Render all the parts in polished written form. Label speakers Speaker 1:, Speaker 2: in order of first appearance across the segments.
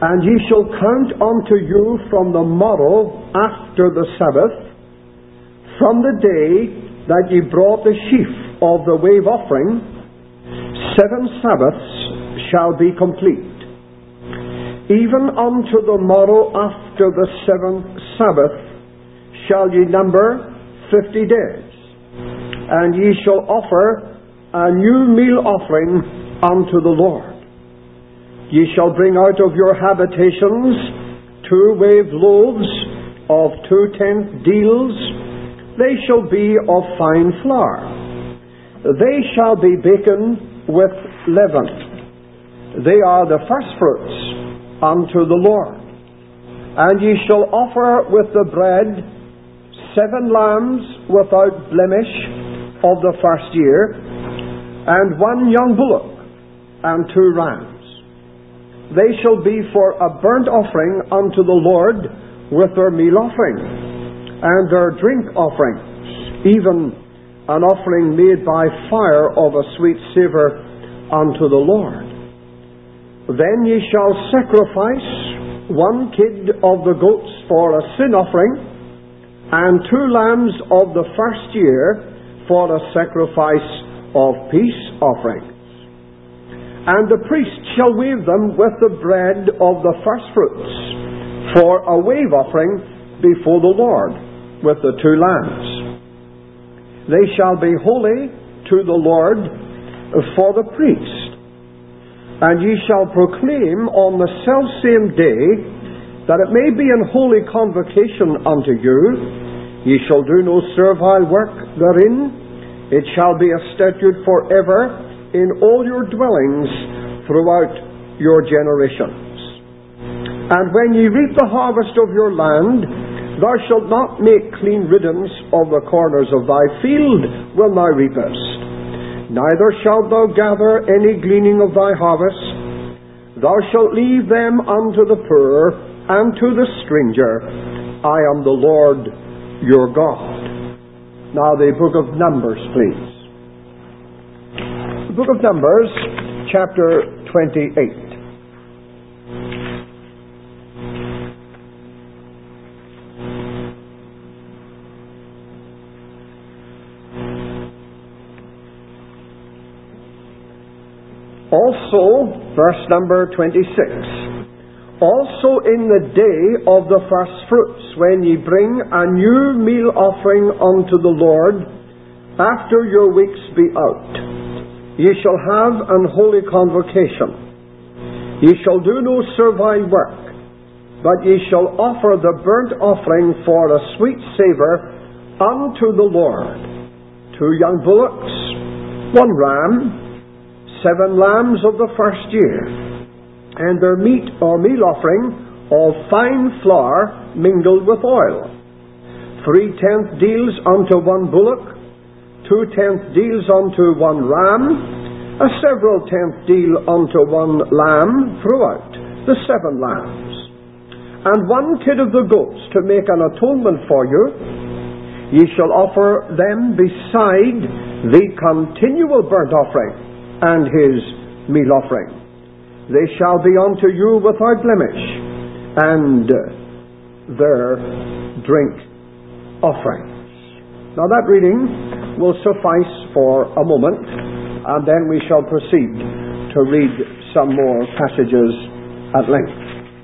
Speaker 1: And ye shall count unto you from the morrow after the Sabbath, from the day that ye brought the sheaf of the wave offering, 7 Sabbaths shall be complete. Even unto the morrow after the 7th Sabbath shall ye number 50 days. And ye shall offer a new meal offering unto the Lord. Ye shall bring out of your habitations 2 waved loaves of 2/10 deals. They shall be of fine flour. They shall be baken with leaven. They are the firstfruits unto the Lord. And ye shall offer with the bread 7 lambs without blemish of the first year, and 1 young bullock, and 2 rams. They shall be for a burnt offering unto the Lord with their meal offering, and their drink offerings, even an offering made by fire of a sweet savour unto the Lord. Then ye shall sacrifice 1 kid of the goats for a sin offering, and 2 lambs of the first year for a sacrifice of peace offerings. And the priest shall wave them with the bread of the firstfruits for a wave offering before the Lord with the 2 lambs. They shall be holy to the Lord for the priest. And ye shall proclaim on the selfsame day that it may be an holy convocation unto you. Ye shall do no servile work therein. It shall be a statute forever in all your dwellings throughout your generations. And when ye reap the harvest of your land, thou shalt not make clean riddance of the corners of thy field when thou reapest. Neither shalt thou gather any gleaning of thy harvest. Thou shalt leave them unto the poor and to the stranger. I am the Lord your God. Now the book of Numbers, please. The book of Numbers, chapter 28. Also, verse number 26. Also in the day of the first fruits, when ye bring a new meal offering unto the Lord, after your weeks be out, ye shall have an holy convocation. Ye shall do no servile work, but ye shall offer the burnt offering for a sweet savour unto the Lord. 2 young bullocks, 1 ram, 7 lambs of the first year, and their meat or meal offering of fine flour mingled with oil. 3/10 deals unto 1 bullock, 2/10 deals unto 1 ram, a several 10th deal unto 1 lamb throughout the 7 lambs, and 1 kid of the goats to make an atonement for you. Ye shall offer them beside the continual burnt offering and his meal offering. They shall be unto you without blemish, and their drink offerings. Now that reading will suffice for a moment, and then we shall proceed to read some more passages at length.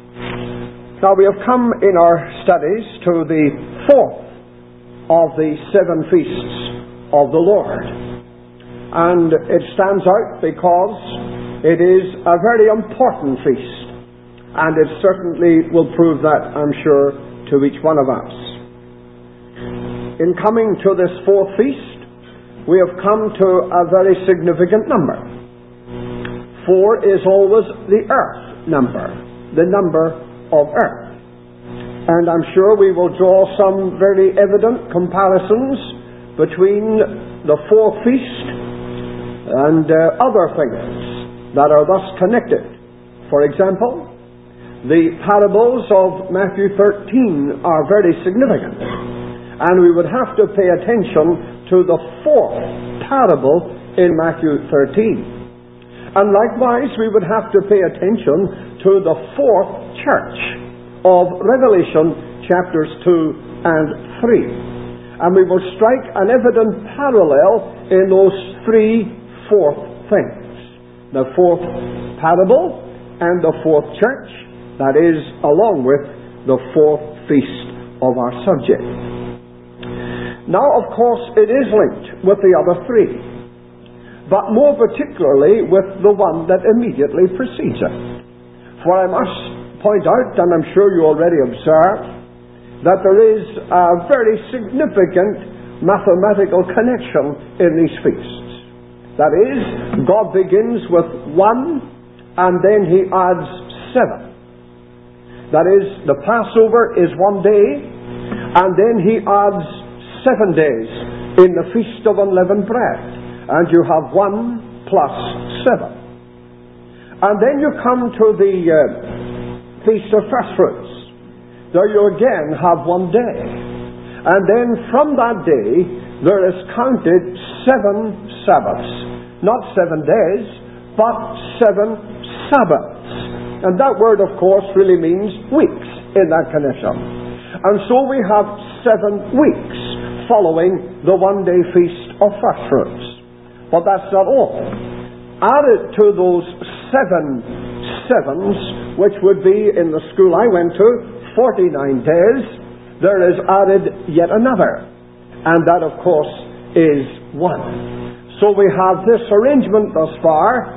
Speaker 1: Now we have come in our studies to the 4th of the 7 feasts of the Lord. And it stands out because it is a very important feast, and it certainly will prove that, I'm sure, to each one of us. In coming to this 4th feast, we have come to a very significant number. 4 is always the earth number, the number of earth. And I'm sure we will draw some very evident comparisons between the 4th feast and other things that are thus connected. For example, the parables of Matthew 13 are very significant, and we would have to pay attention to the 4th parable in Matthew 13. And likewise, we would have to pay attention to the 4th church of Revelation chapters 2 and 3. And we will strike an evident parallel in those three fourth things. The fourth parable and the fourth church, that is, along with the fourth feast of our subject. Now, of course, it is linked with the other three, but more particularly with the one that immediately precedes it. For I must point out, and I'm sure you already observed, that there is a very significant mathematical connection in these feasts. That is, God begins with 1 and then He adds 7. That is, the Passover is 1 day and then He adds 7 days in the Feast of Unleavened Bread. And you have 1 plus 7. And then you come to the Feast of First Fruits. There you again have 1 day. And then from that day, there is counted 7 Sabbaths. Not 7 days, but 7 Sabbaths. And that word, of course, really means weeks in that connection. And so we have 7 weeks following the 1-day Feast of First Fruits. But that's not all. Added to those 7 sevens, which would be, in the school I went to, 49 days, there is added yet another. And that, of course, is 1. So we have this arrangement thus far,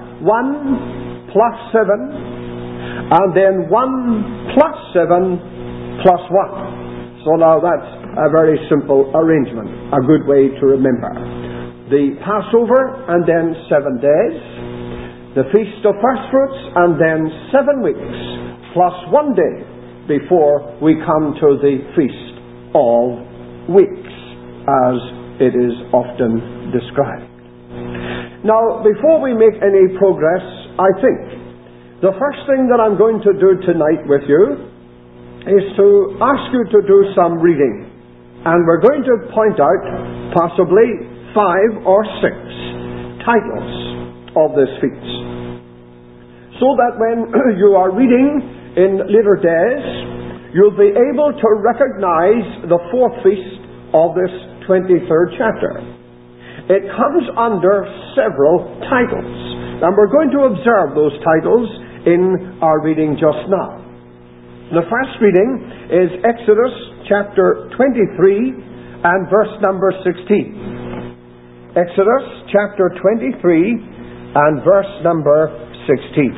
Speaker 1: 1 plus 7, and then 1 plus 7 plus 1. So now that's a very simple arrangement, a good way to remember. The Passover, and then 7 days. The Feast of First Fruits, and then 7 weeks, plus 1 day, before we come to the Feast of Weeks, as it is often described. Now, before we make any progress, I think the first thing that I'm going to do tonight with you is to ask you to do some reading. And we're going to point out possibly 5 or 6 titles of this feast, so that when you are reading in later days, you'll be able to recognize the fourth feast of this 23rd chapter. It comes under several titles, and we're going to observe those titles in our reading just now. The first reading is Exodus chapter 23 and verse number 16. Exodus chapter 23 and verse number 16.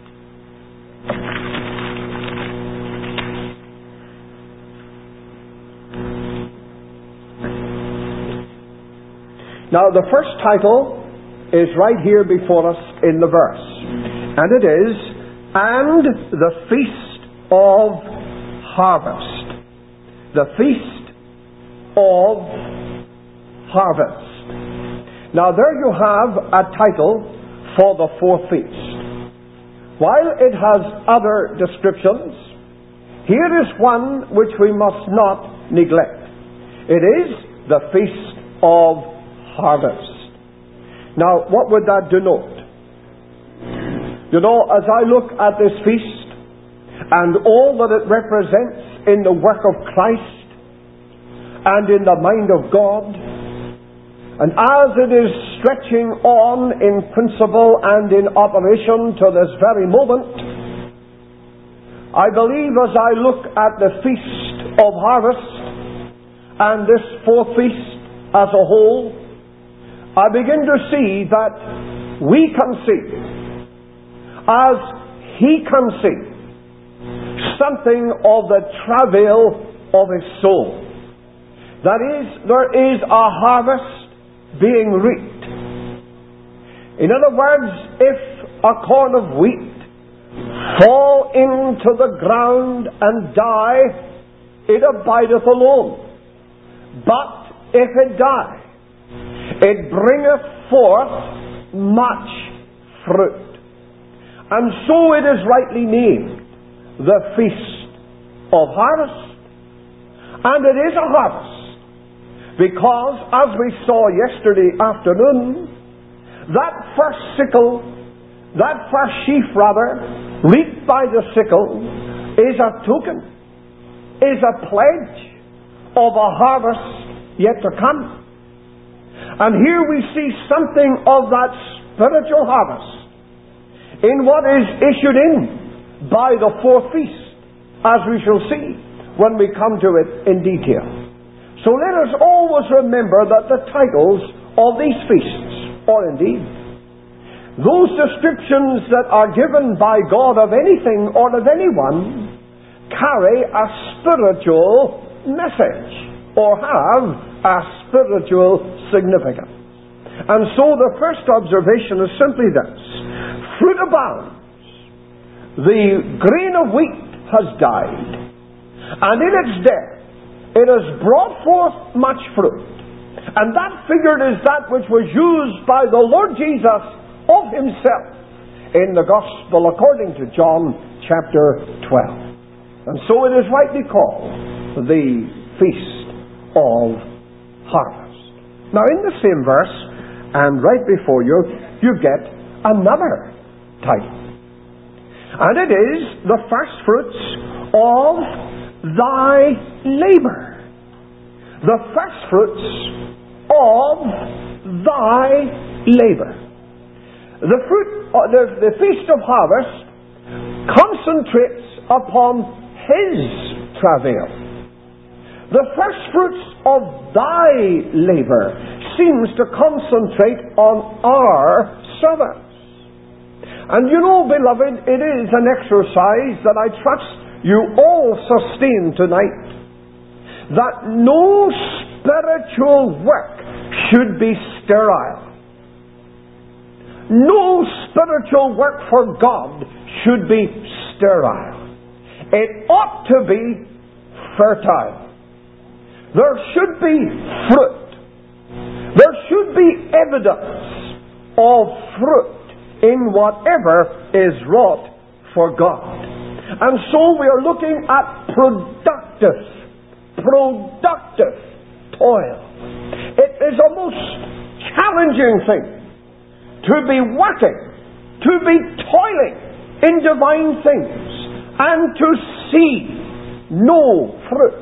Speaker 1: Now the first title is right here before us in the verse. And it is, "And the Feast of Harvest." The Feast of Harvest. Now there you have a title for the fourth feast. While it has other descriptions, here is one which we must not neglect. It is the Feast of Harvest. Now, what would that denote? You know, as I look at this feast and all that it represents in the work of Christ and in the mind of God, and as it is stretching on in principle and in operation to this very moment, I believe as I look at the Feast of Harvest and this fourth feast as a whole, I begin to see that we can see, as He can see, something of the travail of His soul. That is, there is a harvest being reaped. In other words, if a corn of wheat fall into the ground and die, it abideth alone. But if it die, it bringeth forth much fruit. And so it is rightly named the Feast of Harvest. And it is a harvest, because as we saw yesterday afternoon, that first sheaf reaped by the sickle is a token, is a pledge of a harvest yet to come. And here we see something of that spiritual harvest in what is issued in by the fourth feast, as we shall see when we come to it in detail. So let us always remember that the titles of these feasts, or indeed those descriptions that are given by God of anything or of anyone, carry a spiritual message or have a spiritual significance. And so the first observation is simply this: fruit abounds. The grain of wheat has died, and in its death it has brought forth much fruit. And that figure is that which was used by the Lord Jesus of himself in the Gospel according to John chapter 12. And so it is rightly called the Feast of Harvest. Now in the same verse, and right before you, you get another title. And it is the first fruits of thy labor. The first fruits of thy labor. The Feast of Harvest concentrates upon his travail. The first fruits of thy labor seems to concentrate on our service. And you know, beloved, it is an exercise that I trust you all sustain tonight, that no spiritual work should be sterile. No spiritual work for God should be sterile. It ought to be fertile. There should be fruit. There should be evidence of fruit in whatever is wrought for God. And so we are looking at productive toil. It is a most challenging thing to be working, to be toiling in divine things, and to see no fruit.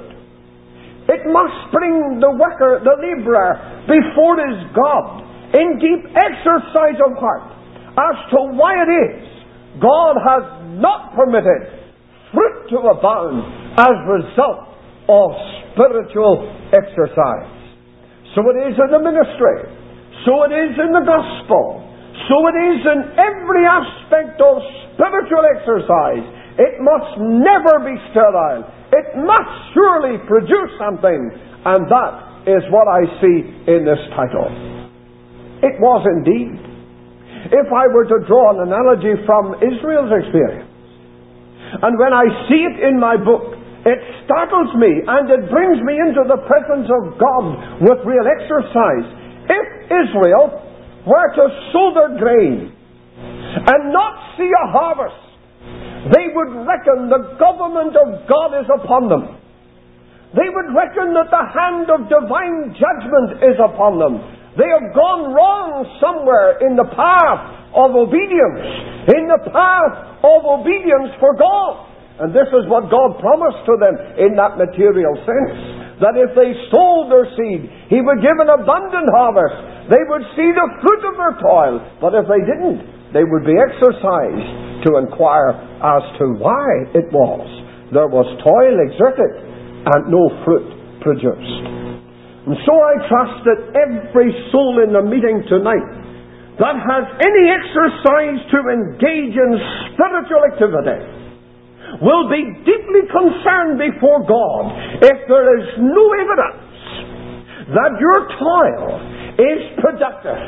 Speaker 1: It must bring the worker, the laborer, before his God in deep exercise of heart as to why it is God has not permitted fruit to abound as a result of spiritual exercise. So it is in the ministry, so it is in the gospel, so it is in every aspect of spiritual exercise. It must never be sterile. It must surely produce something, and that is what I see in this title. It was indeed. If I were to draw an analogy from Israel's experience, and when I see it in my book, it startles me and it brings me into the presence of God with real exercise. If Israel were to sow their grain and not see a harvest, they would reckon the government of God is upon them. They would reckon that the hand of divine judgment is upon them. They have gone wrong somewhere in the path of obedience, in the path of obedience for God. And this is what God promised to them in that material sense, that if they sowed their seed, He would give an abundant harvest. They would see the fruit of their toil. But if they didn't, they would be exercised to inquire as to why it was. There was toil exerted and no fruit produced. And so I trust that every soul in the meeting tonight that has any exercise to engage in spiritual activity will be deeply concerned before God if there is no evidence that your toil is productive.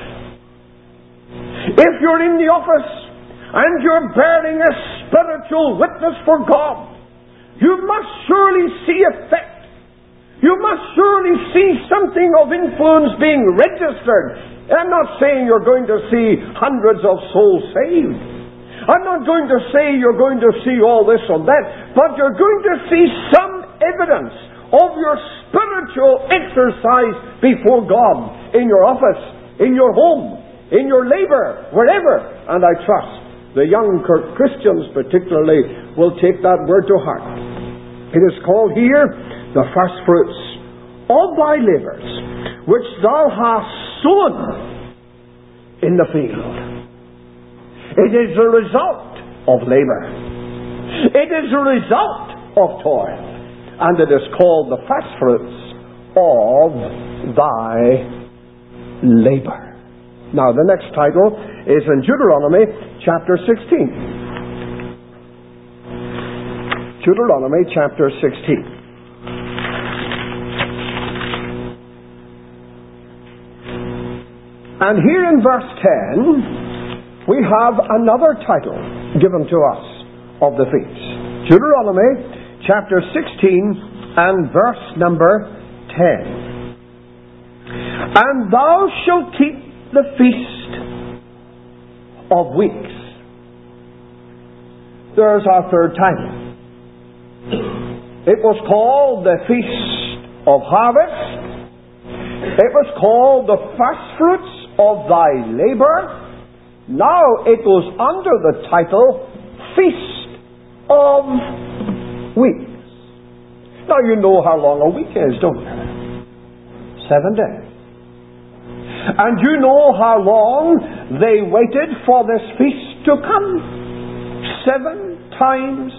Speaker 1: If you're in the office and you're bearing a spiritual witness for God, you must surely see effect. You must surely see something of influence being registered. I'm not saying you're going to see hundreds of souls saved. I'm not going to say you're going to see all this or that, but you're going to see some evidence of your spiritual exercise before God in your office, in your home, in your labor, wherever. And I trust the young Christians particularly will take that word to heart. It is called here the first fruits of thy labours, which thou hast sown in the field. It is the result of labour. It is the result of toil. And it is called the first fruits of thy labour. Now the next title is in Deuteronomy chapter 16. Deuteronomy chapter 16. And here in verse 10, we have another title given to us of the feast. Deuteronomy chapter 16 and verse number 10. And thou shalt keep the feast of weeks. There's our third title. It was called the Feast of Harvest. It was called the first fruits of thy labour. Now it goes under the title Feast of Weeks. Now you know how long a week is, don't you? 7 days. And you know how long they waited for this feast to come. 7 times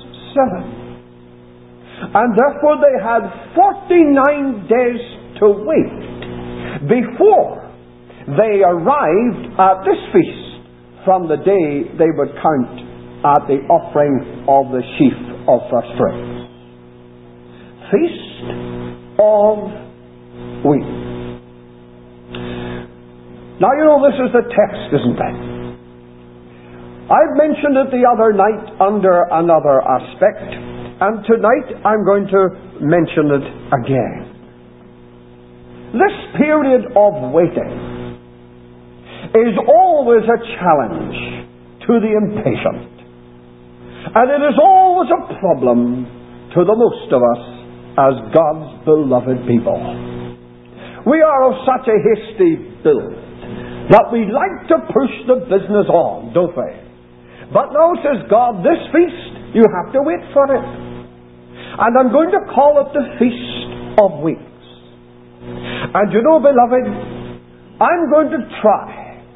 Speaker 1: 7. And therefore they had 49 days to wait before they arrived at this feast from the day they would count at the offering of the sheaf of first fruits. Feast of Weeks. Now you know this is the text, isn't it? I mentioned it the other night under another aspect, and tonight I'm going to mention it again. This period of waiting is always a challenge to the impatient. And it is always a problem to the most of us as God's beloved people. We are of such a hasty build that we like to push the business on, don't we? But now says God, this feast, you have to wait for it. And I'm going to call it the Feast of Weeks. And you know, beloved, I'm going to try.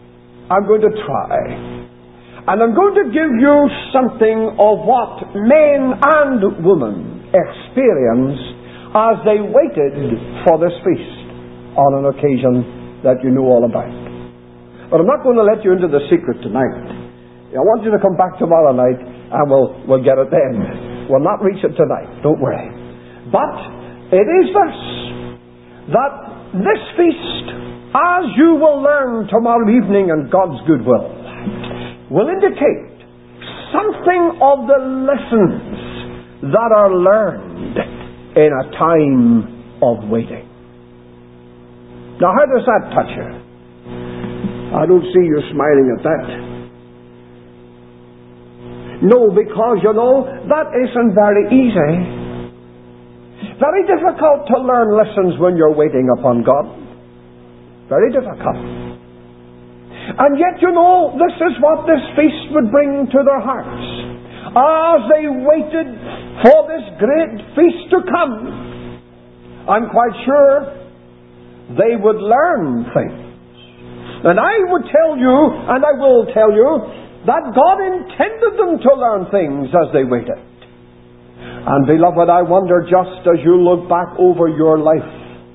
Speaker 1: And I'm going to give you something of what men and women experienced as they waited for this feast on an occasion that you know all about. But I'm not going to let you into the secret tonight. I want you to come back tomorrow night and we'll get it then. We'll not reach it tonight, don't worry. But it is this, that this feast, as you will learn tomorrow evening in God's goodwill, will indicate something of the lessons that are learned in a time of waiting. Now, how does that touch you? I don't see you smiling at that. No, because, you know, that isn't very easy. Very difficult to learn lessons when you're waiting upon God. Very difficult. And yet, you know, this is what this feast would bring to their hearts. As they waited for this great feast to come, I'm quite sure they would learn things. And I would tell you, and I will tell you, that God intended them to learn things as they waited. And beloved, I wonder, just as you look back over your life,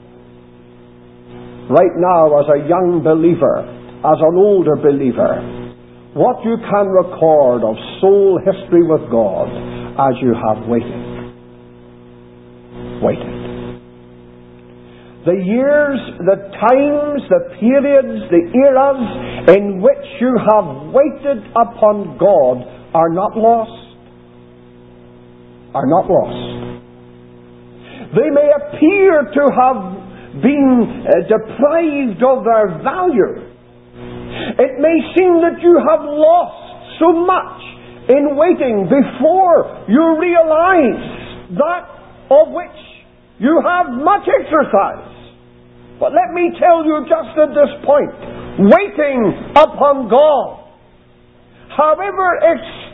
Speaker 1: right now as a young believer, as an older believer, what you can record of soul history with God as you have waited. Waited. The years, the times, the periods, the eras in which you have waited upon God are not lost. Are not lost. They may appear to have been deprived of their value. It may seem that you have lost so much in waiting before you realize that of which you have much exercise. But let me tell you just at this point, waiting upon God, however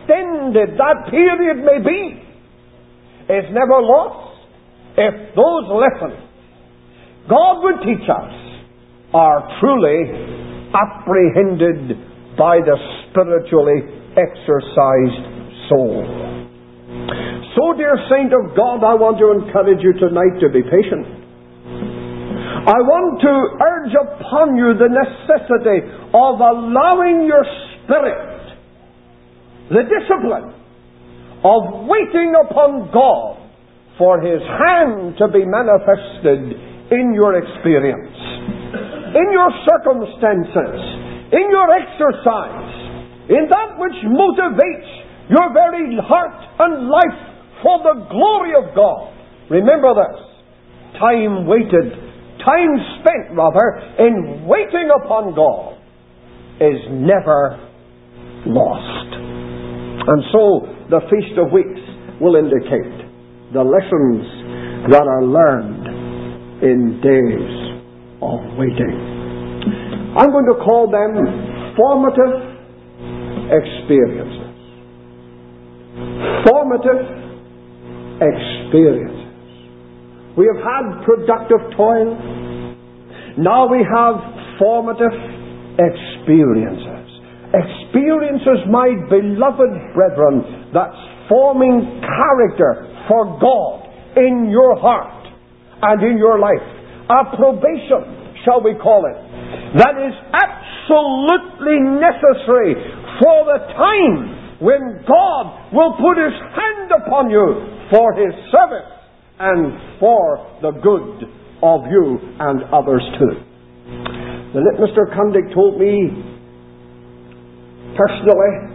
Speaker 1: extended that period may be, is never lost if those lessons God would teach us are truly apprehended by the spiritually exercised soul. So, dear saint of God, I want to encourage you tonight to be patient. I want to urge upon you the necessity of allowing your spirit the discipline of waiting upon God for His hand to be manifested in your experience, in your circumstances, in your exercise, in that which motivates your very heart and life for the glory of God. Remember this. Time spent in waiting upon God is never lost. And so the Feast of Weeks will indicate the lessons that are learned in days of waiting. I'm going to call them formative experiences. Formative experiences. We have had productive toil. Now we have formative experiences. Experiences, my beloved brethren, that's forming character for God in your heart and in your life. A probation, shall we call it, that is absolutely necessary for the time when God will put His hand upon you for His service and for the good of you and others too. The late Mr. Cundick told me personally,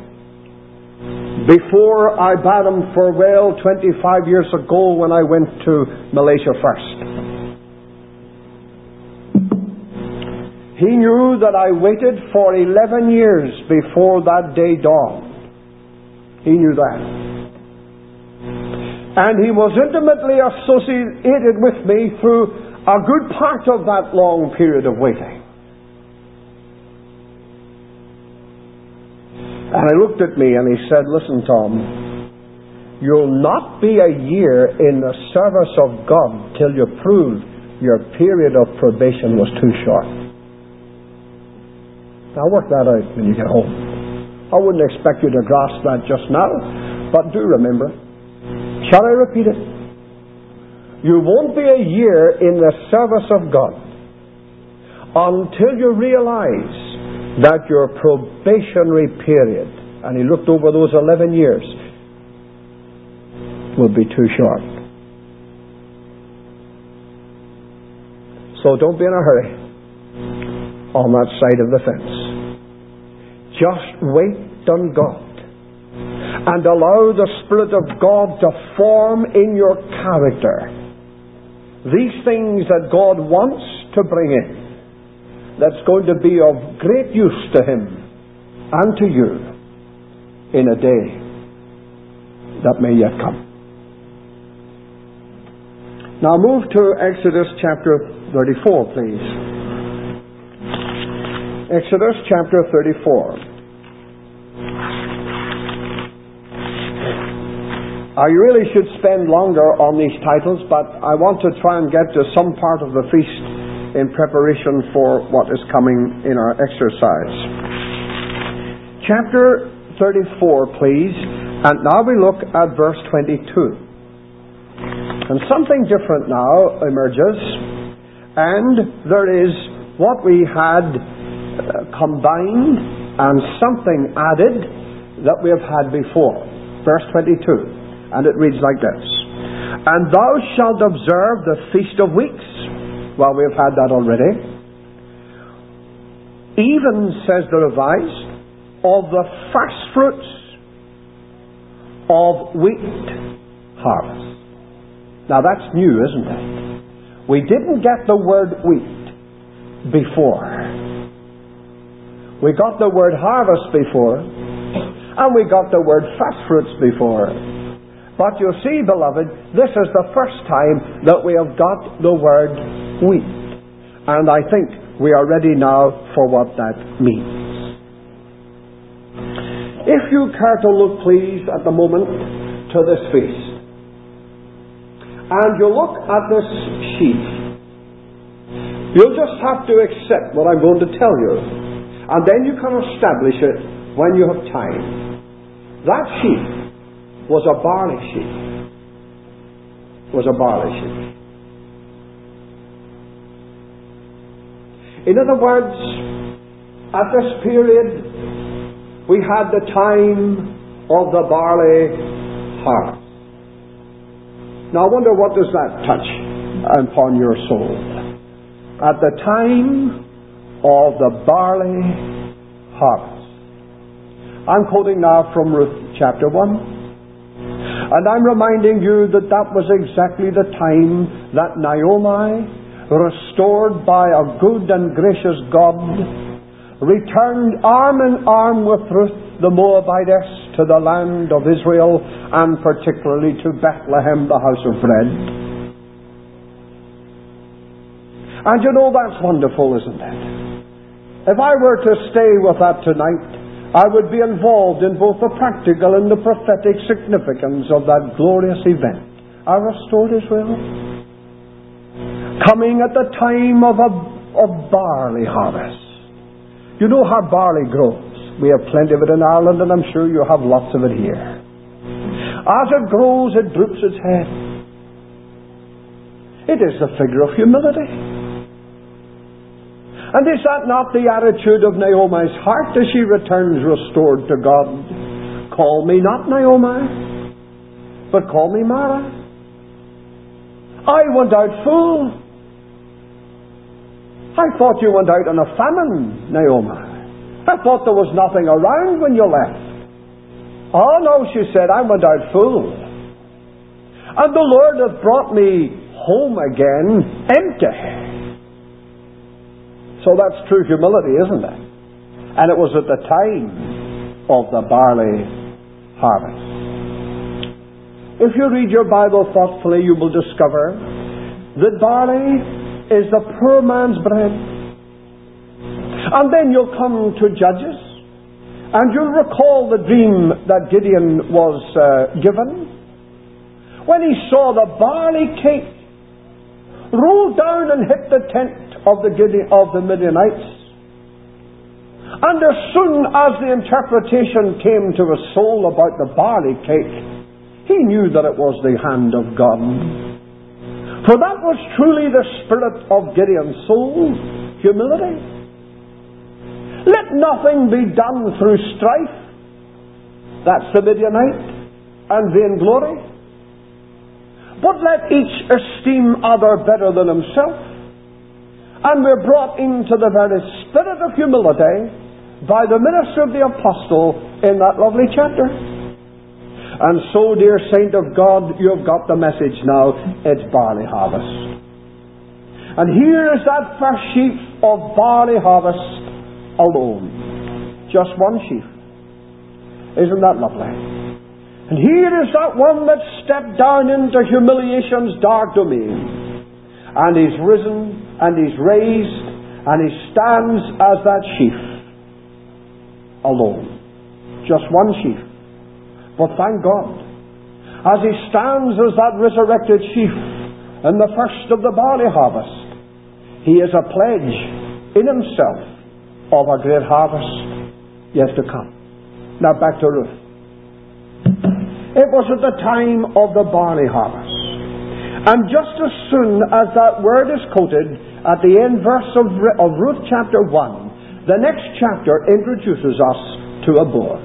Speaker 1: before I bade him farewell 25 years ago when I went to Malaysia first. He knew that I waited for 11 years before that day dawned. He knew that. And he was intimately associated with me through a good part of that long period of waiting. And he looked at me and he said, "Listen, Tom, you'll not be a year in the service of God till you prove your period of probation was too short." Now work that out when you get home. I wouldn't expect you to grasp that just now, but do remember. Shall I repeat it? You won't be a year in the service of God until you realize that your probationary period, and he looked over those 11 years, will be too short. So don't be in a hurry on that side of the fence. Just wait on God and allow the Spirit of God to form in your character these things that God wants to bring in, that's going to be of great use to Him and to you in a day that may yet come. Now move to Exodus chapter 34, please. Exodus chapter 34. I really should spend longer on these titles, but I want to try and get to some part of the feast in preparation for what is coming in our exercise. Chapter 34, please. And now we look at verse 22. And something different now emerges. And there is what we had combined and something added that we have had before. Verse 22. And it reads like this. And thou shalt observe the Feast of Weeks. Well, we've had that already. Even, says the Revised, of the first fruits of wheat harvest. Now that's new, isn't it? We didn't get the word wheat before. We got the word harvest before, and we got the word first fruits before. But you see, beloved, this is the first time that we have got the word wheat. And I think we are ready now for what that means. If you care to look, please, at the moment to this feast, and you look at this sheaf, you'll just have to accept what I'm going to tell you, and then you can establish it when you have time. That sheaf was a barley sheaf. Was a barley sheaf. In other words, at this period, we had the time of the barley harvest. Now I wonder, what does that touch upon your soul? At the time of the barley harvest. I'm quoting now from Ruth chapter 1. And I'm reminding you that that was exactly the time that Naomi, restored by a good and gracious God, returned arm in arm with Ruth the Moabitess to the land of Israel, and particularly to Bethlehem, the house of bread. And you know, that's wonderful, isn't it? If I were to stay with that tonight, I would be involved in both the practical and the prophetic significance of that glorious event. A restored Israel, coming at the time of a barley harvest. You know how barley grows. We have plenty of it in Ireland, and I'm sure you have lots of it here. As it grows, it droops its head. It is the figure of humility. And is that not the attitude of Naomi's heart as she returns restored to God? Call me not Naomi, but call me Mara. I went out full. I thought you went out on a famine, Naomi. I thought there was nothing around when you left. Oh no, she said, I went out full. And the Lord hath brought me home again empty. So that's true humility, isn't it? And it was at the time of the barley harvest. If you read your Bible thoughtfully, you will discover that barley is the poor man's bread. And then you'll come to Judges, and you'll recall the dream that Gideon was given when he saw the barley cake roll down and hit the tent of the Midianites. And as soon as the interpretation came to his soul about the barley cake, he knew that it was the hand of God. For that was truly the spirit of Gideon's soul, humility. Let nothing be done through strife. That's the Midianite. And vainglory. But let each esteem other better than himself. And we're brought into the very spirit of humility by the ministry of the apostle in that lovely chapter. And so, dear saint of God, you've got the message now. It's barley harvest. And here is that first sheaf of barley harvest alone. Just one sheaf. Isn't that lovely? And here is that one that stepped down into humiliation's dark domain. And he's risen, and he's raised, and he stands as that sheaf. Alone. Just one sheaf. But thank God, as he stands as that resurrected sheaf in the first of the barley harvest, he is a pledge in himself of a great harvest yet to come. Now back to Ruth. It was at the time of the barley harvest. And just as soon as that word is quoted at the end verse of Ruth chapter 1, the next chapter introduces us to a Boaz.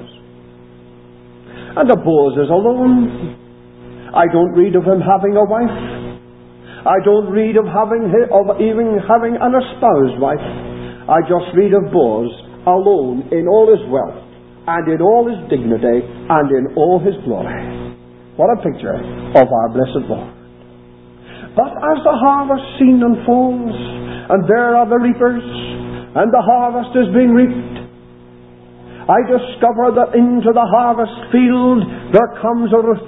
Speaker 1: And the Boaz is alone. I don't read of him having a wife. I don't read of even having an espoused wife. I just read of Boaz alone in all his wealth, and in all his dignity, and in all his glory. What a picture of our blessed Lord. But as the harvest scene unfolds, and there are the reapers, and the harvest is being reaped, I discover that into the harvest field there comes a Ruth.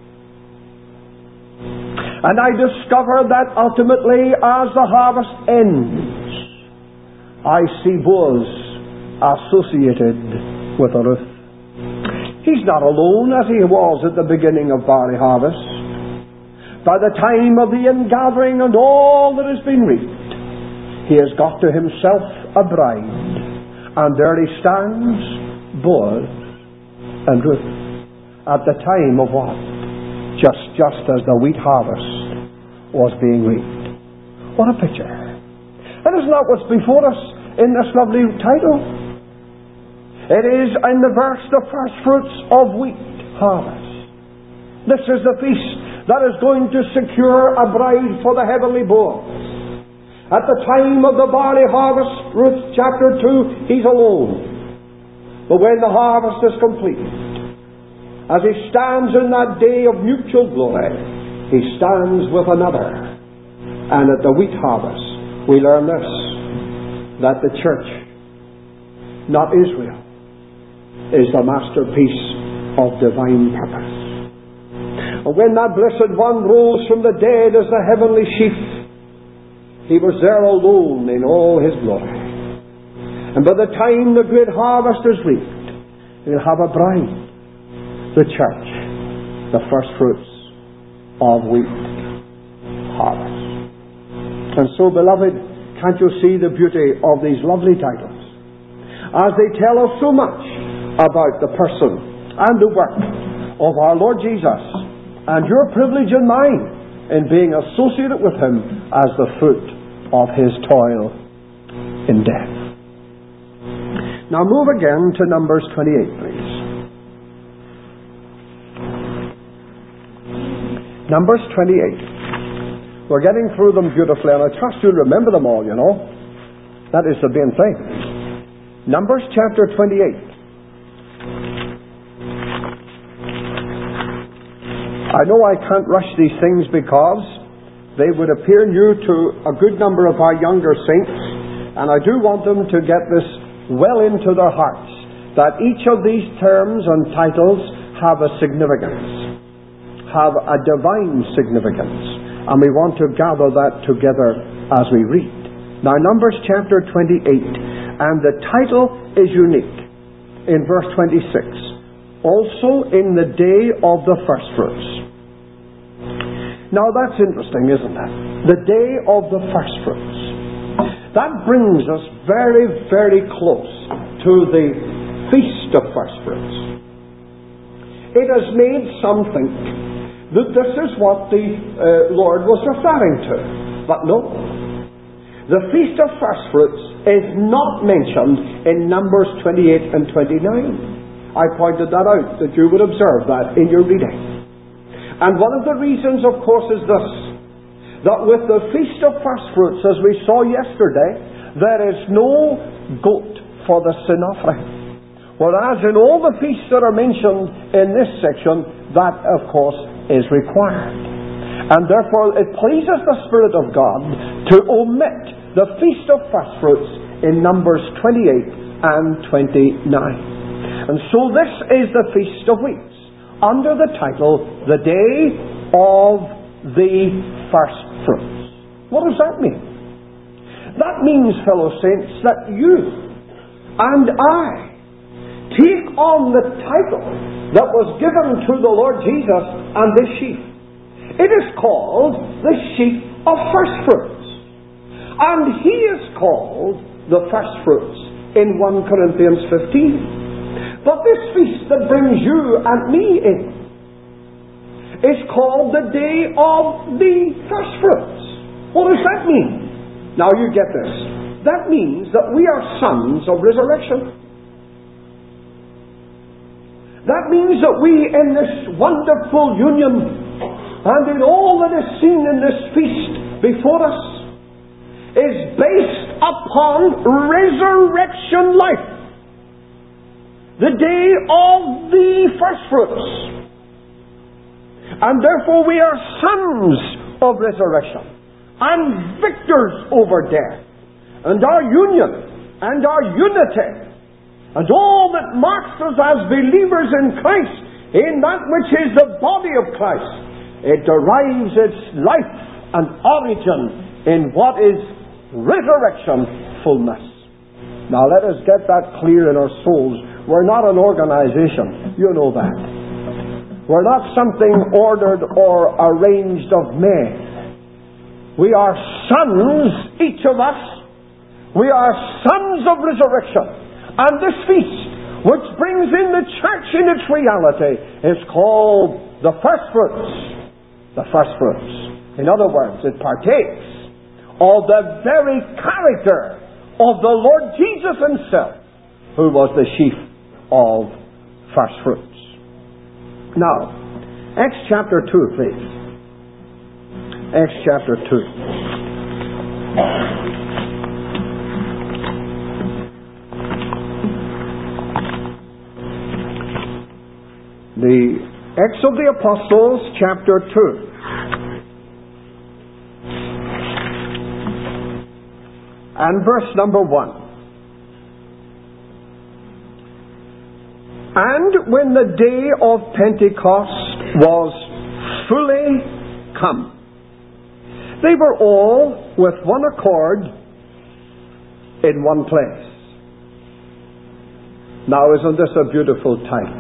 Speaker 1: And I discover that ultimately, as the harvest ends, I see Boaz associated with a Ruth. He's not alone as he was at the beginning of barley harvest. By the time of the ingathering and all that has been reaped, he has got to himself a bride. And there he stands, Boaz and Ruth, at the time of what? Just as the wheat harvest was being reaped. What a picture. And isn't that what's before us in this lovely title? It is in the verse, the first fruits of wheat harvest. This is the feast that is going to secure a bride for the heavenly Boaz. At the time of the barley harvest, Ruth chapter 2, he's alone. But when the harvest is complete, as he stands in that day of mutual glory, he stands with another. And at the wheat harvest, we learn this, that the church, not Israel, is the masterpiece of divine purpose. And when that blessed one rose from the dead as the heavenly sheaf, he was there alone in all his glory. And by the time the great harvest is reaped, he'll have a bride, the church, the first fruits of wheat harvest. And so, beloved, can't you see the beauty of these lovely titles? As they tell us so much about the person and the work of our Lord Jesus, and your privilege and mine in being associated with him as the fruit of his toil in death. Now move again to Numbers 28, please. Numbers 28. We're getting through them beautifully, and I trust you'll remember them all, you know. That is the main thing. Numbers chapter 28. I know I can't rush these things because they would appear new to a good number of our younger saints, and I do want them to get this well into their hearts, that each of these terms and titles have a significance, have a divine significance, and we want to gather that together as we read. Now, Numbers chapter 28, and the title is unique in verse 26. Also in the day of the first fruits. Now that's interesting, isn't it? The day of the first fruits. That brings us very, very close to the Feast of First Fruits. It has made some think that this is what the Lord was referring to. But no. The Feast of First Fruits is not mentioned in Numbers 28 and 29. I pointed that out, that you would observe that in your reading. And one of the reasons, of course, is this, that with the Feast of First Fruits, as we saw yesterday, there is no goat for the sin offering. Whereas in all the feasts that are mentioned in this section, that, of course, is required. And therefore, it pleases the Spirit of God to omit the Feast of First Fruits in Numbers 28 and 29. And so this is the Feast of Weeks, under the title, The Day of the First Fruits. What does that mean? That means, fellow saints, that you and I take on the title that was given to the Lord Jesus and this sheep. It is called the sheep of first fruits. And he is called the first fruits in 1 Corinthians 15. But this feast that brings you and me in is called the Day of the First Fruits. What does that mean? Now you get this. That means that we are sons of resurrection. That means that we, in this wonderful union, and in all that is seen in this feast before us, is based upon resurrection life. The day of the first fruits. And therefore we are sons of resurrection and victors over death. And our union and our unity and all that marks us as believers in Christ, in that which is the body of Christ, it derives its life and origin in what is resurrection fullness. Now let us get that clear in our souls We're not an organization. You know that. We're not something ordered or arranged of men. We are sons, each of us. We are sons of resurrection. And this feast, which brings in the church in its reality, is called the first fruits. The first fruits. In other words, it partakes of the very character of the Lord Jesus himself, who was the chief of first fruits. Now, Acts chapter 2, please. Acts chapter 2. The Acts of the Apostles, chapter 2. And verse number 1. And when the day of Pentecost was fully come, they were all with one accord in one place. Now, isn't this a beautiful title?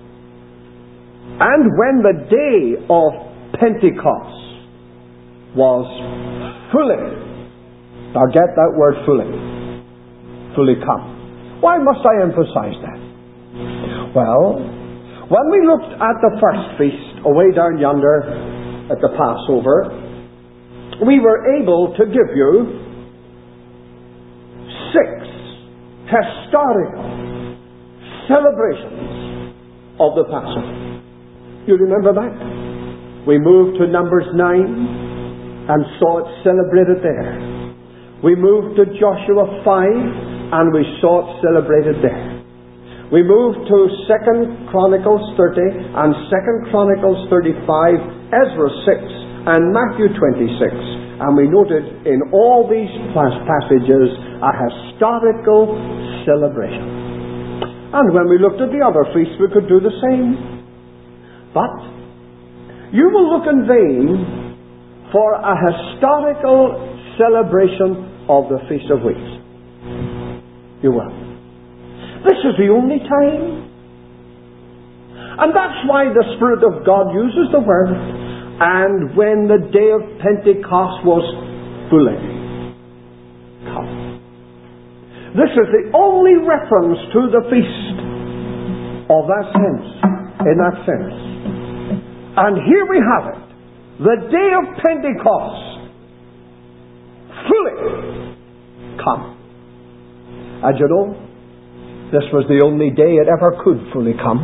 Speaker 1: And when the day of Pentecost was fully, now get that word fully come. Why must I emphasize that? Well, when we looked at the first feast away down yonder at the Passover, we were able to give you 6 historical celebrations of the Passover. You remember that? We moved to Numbers 9 and saw it celebrated there. We moved to Joshua 5 and we saw it celebrated there. We moved to 2 Chronicles 30 and 2 Chronicles 35, Ezra 6 and Matthew 26. And we noted in all these passages a historical celebration. And when we looked at the other feasts, we could do the same. But you will look in vain for a historical celebration of the Feast of Weeks. You will. This is the only time. And that's why the Spirit of God uses the word, and when the day of Pentecost was fully come. This is the only reference to the feast of that sense, in that sense. And here we have it. The day of Pentecost fully come. And you know, this was the only day it ever could fully come.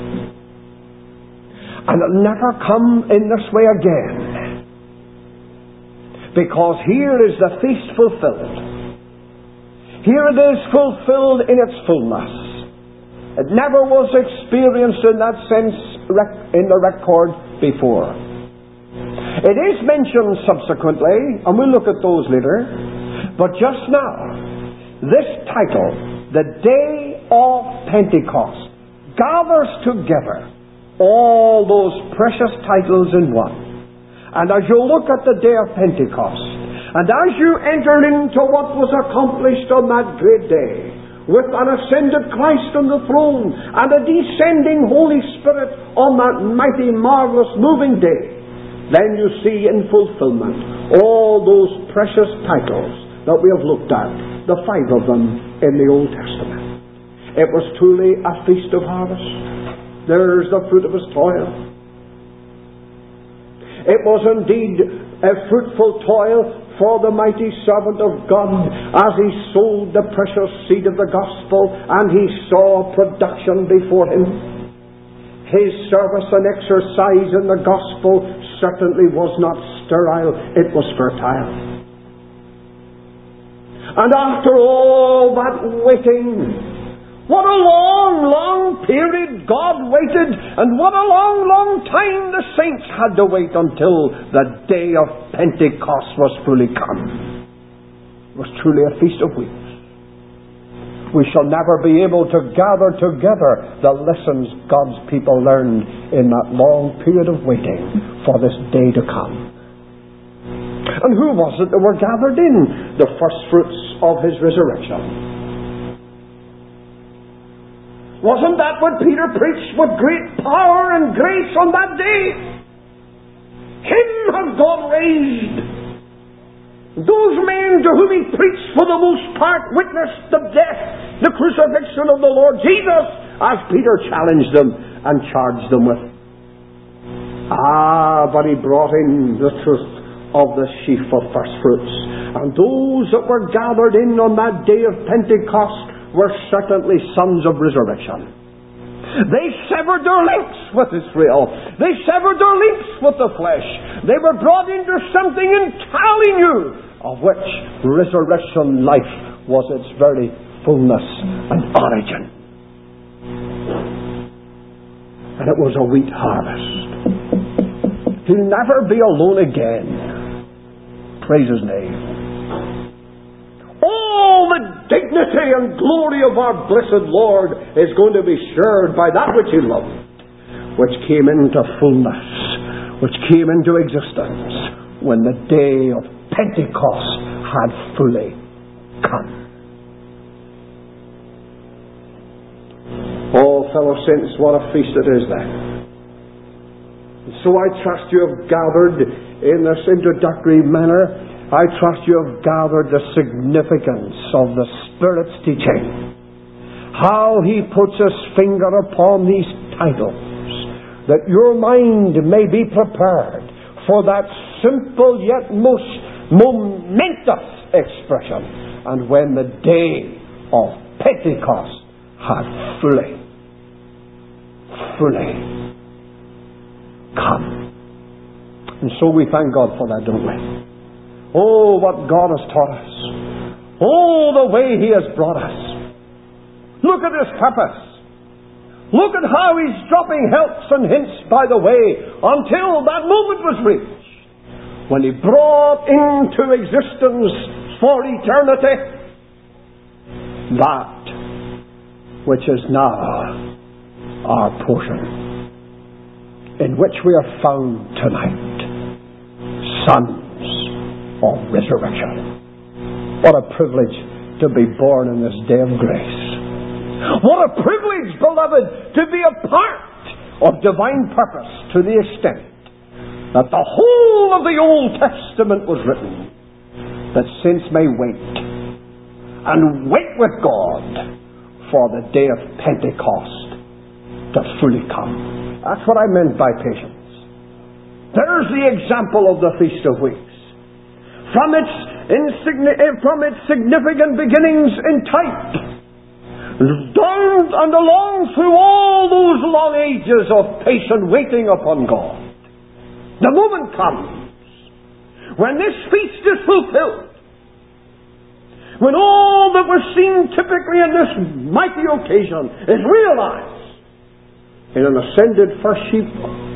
Speaker 1: And it'll never come in this way again. Because here is the feast fulfilled. Here it is fulfilled in its fullness. It never was experienced in that sense in the record before. It is mentioned subsequently, and we'll look at those later. But just now, this title, the Day of Pentecost, gathers together all those precious titles in one. And as you look at the Day of Pentecost, and as you enter into what was accomplished on that great day, with an ascended Christ on the throne, and a descending Holy Spirit on that mighty, marvelous, moving day, then you see in fulfillment all those precious titles that we have looked at, the 5 of them in the Old Testament. It was truly a feast of harvest. There's the fruit of his toil. It was indeed a fruitful toil for the mighty servant of God as he sowed the precious seed of the gospel, and he saw production before him. His service and exercise in the gospel certainly was not sterile, it was fertile. And after all that waiting, what a long, long period God waited, and what a long, long time the saints had to wait until the day of Pentecost was fully come. It was truly a feast of weeks. We shall never be able to gather together the lessons God's people learned in that long period of waiting for this day to come. And who was it that were gathered in? The first fruits of his resurrection. Wasn't that what Peter preached with great power and grace on that day? Him has God raised. Those men to whom he preached for the most part witnessed the death, the crucifixion of the Lord Jesus, as Peter challenged them and charged them with. But he brought in the truth of the sheaf of first fruits. And those that were gathered in on that day of Pentecost were certainly sons of resurrection. They severed their links with Israel. They severed their links with the flesh. They were brought into something entirely new, of which resurrection life was its very fullness and origin. And it was a wheat harvest. He'll never be alone again. Praise His name. All the dignity and glory of our blessed Lord is going to be shared by that which He loved, which came into fullness, which came into existence when the day of Pentecost had fully come. Oh, fellow saints, what a feast it is then. So I trust you have gathered in this introductory manner. I trust you have gathered the significance of the Spirit's teaching. How He puts His finger upon these titles, that your mind may be prepared for that simple yet most momentous expression. And when the day of Pentecost had fully come. And so we thank God for that, don't we? Oh, what God has taught us. Oh, the way He has brought us. Look at His purpose. Look at how He's dropping helps and hints by the way until that moment was reached, when He brought into existence for eternity that which is now our portion, in which we are found tonight, sons of resurrection. What a privilege to be born in this day of grace. What a privilege, beloved, to be a part of divine purpose to the extent that the whole of the Old Testament was written, that saints may wait and wait with God for the day of Pentecost to fully come. That's what I meant by patience. There's the example of the Feast of Weeks. From its significant beginnings in type, down and along through all those long ages of patient waiting upon God, the moment comes when this feast is fulfilled, when all that was seen typically in this mighty occasion is realized in an ascended first sheaf,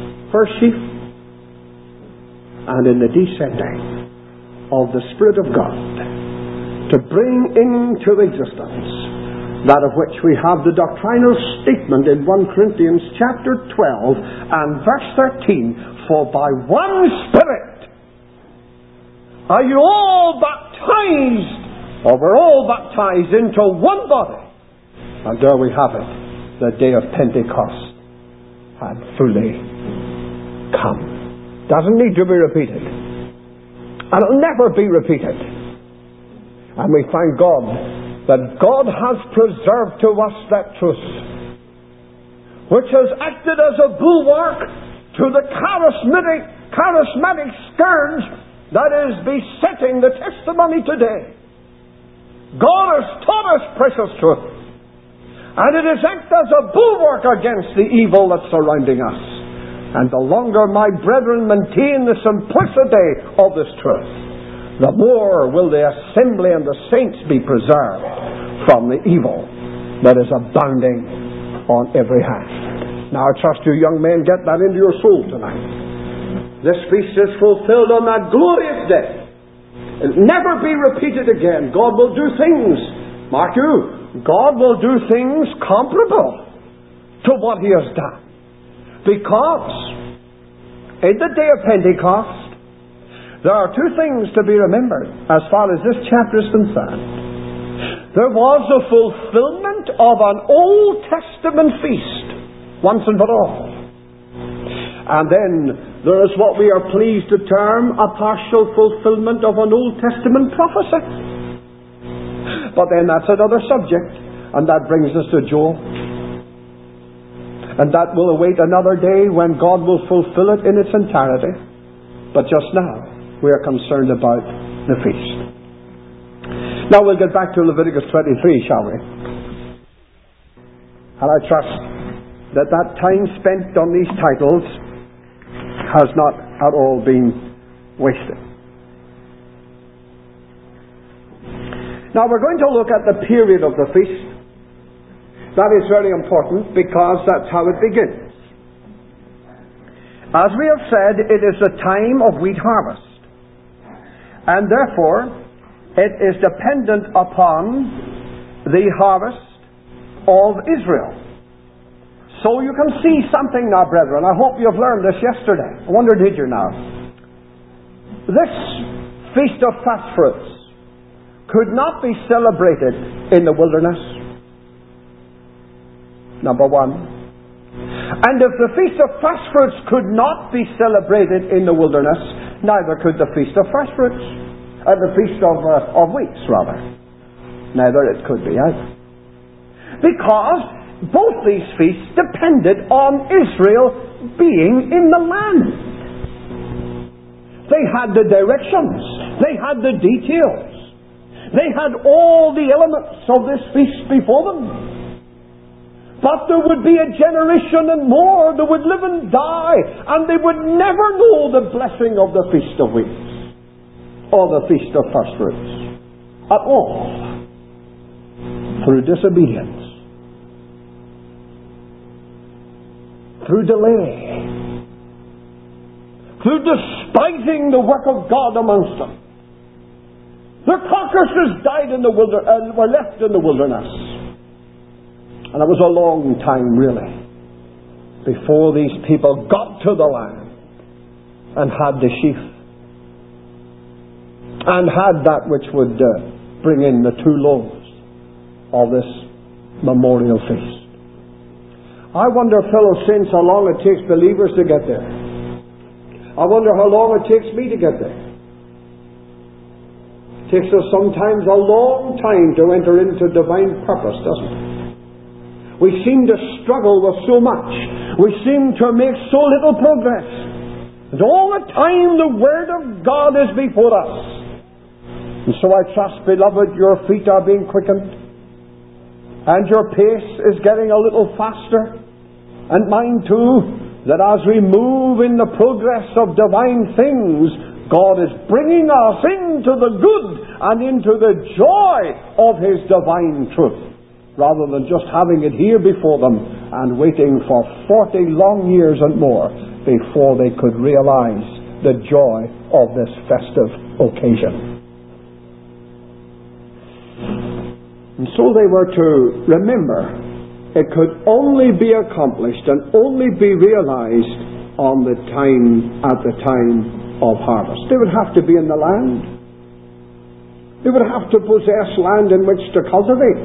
Speaker 1: and in the descending of the Spirit of God to bring into existence that of which we have the doctrinal statement in 1 Corinthians chapter 12 and verse 13, for by one Spirit are you all baptized, or we're all baptized into one body. And there we have it. The day of Pentecost had fully come. Doesn't need to be repeated. And it'll never be repeated. And we thank God that God has preserved to us that truth, which has acted as a bulwark to the charismatic scourge that is besetting the testimony today. God has taught us precious truth, and it has acted as a bulwark against the evil that's surrounding us. And the longer my brethren maintain the simplicity of this truth, the more will the assembly and the saints be preserved from the evil that is abounding on every hand. Now I trust you young men get that into your soul tonight. This feast is fulfilled on that glorious day. It will never be repeated again. God will do things, mark you, God will do things comparable to what He has done. Because in the day of Pentecost, there are two things to be remembered as far as this chapter is concerned. There was a fulfillment of an Old Testament feast, once and for all. And then there is what we are pleased to term a partial fulfillment of an Old Testament prophecy. But then that's another subject, and that brings us to Joel. And that will await another day when God will fulfill it in its entirety. But just now, we are concerned about the feast. Now we'll get back to Leviticus 23, shall we? And I trust that that time spent on these titles has not at all been wasted. Now we're going to look at the period of the feast. That is very important because that's how it begins. As we have said, it is the time of wheat harvest. And therefore, it is dependent upon the harvest of Israel. So you can see something now, brethren. I hope you've learned this yesterday. I wonder, did you now? This Feast of Fast Fruits could not be celebrated in the wilderness. Number one. And if the Feast of Fast Fruits could not be celebrated in the wilderness, neither could the Feast of Fast Fruits. The Feast of Weeks, rather. Neither it could be either. Because both these feasts depended on Israel being in the land. They had the directions. They had the details. They had all the elements of this feast before them. But there would be a generation and more that would live and die, and they would never know the blessing of the Feast of Weeks or the Feast of First Fruits at all, through disobedience, through delay, through despising the work of God amongst them. Their carcasses died in the were left in the wilderness. And it was a long time, really, before these people got to the land and had the sheaf and had that which would bring in the 2 loaves of this memorial feast. I wonder, fellow saints, how long it takes believers to get there. I wonder how long it takes me to get there. It takes us sometimes a long time to enter into divine purpose, doesn't it? We seem to struggle with so much. We seem to make so little progress. And all the time the Word of God is before us. And so I trust, beloved, your feet are being quickened. And your pace is getting a little faster. And mine too, that as we move in the progress of divine things, God is bringing us into the good and into the joy of His divine truth, rather than just having it here before them and waiting for 40 long years and more before they could realize the joy of this festive occasion. And so they were to remember it could only be accomplished and only be realized at the time of harvest. They would have to be in the land. They would have to possess land in which to cultivate.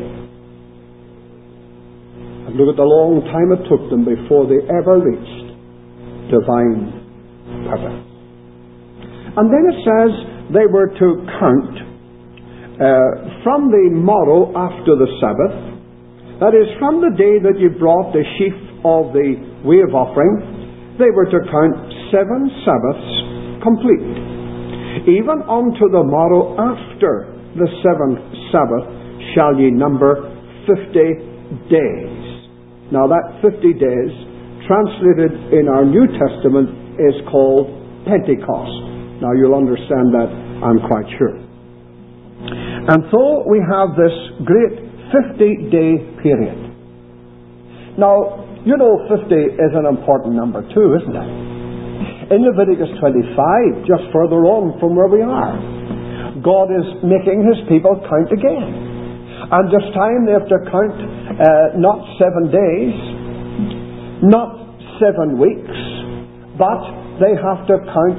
Speaker 1: And look at the long time it took them before they ever reached divine purpose. And then it says they were to count from the morrow after the Sabbath, that is, from the day that you brought the sheaf of the wave offering, they were to count 7 Sabbaths complete. Even unto the morrow after the 7th Sabbath shall ye number 50 days. Now that 50 days, translated in our New Testament, is called Pentecost. Now you'll understand that, I'm quite sure. And so we have this great 50-day period. Now, you know 50 is an important number too, isn't it? In Leviticus 25, just further on from where we are, God is making His people count again. And this time they have to count not 7 days, not 7 weeks, but they have to count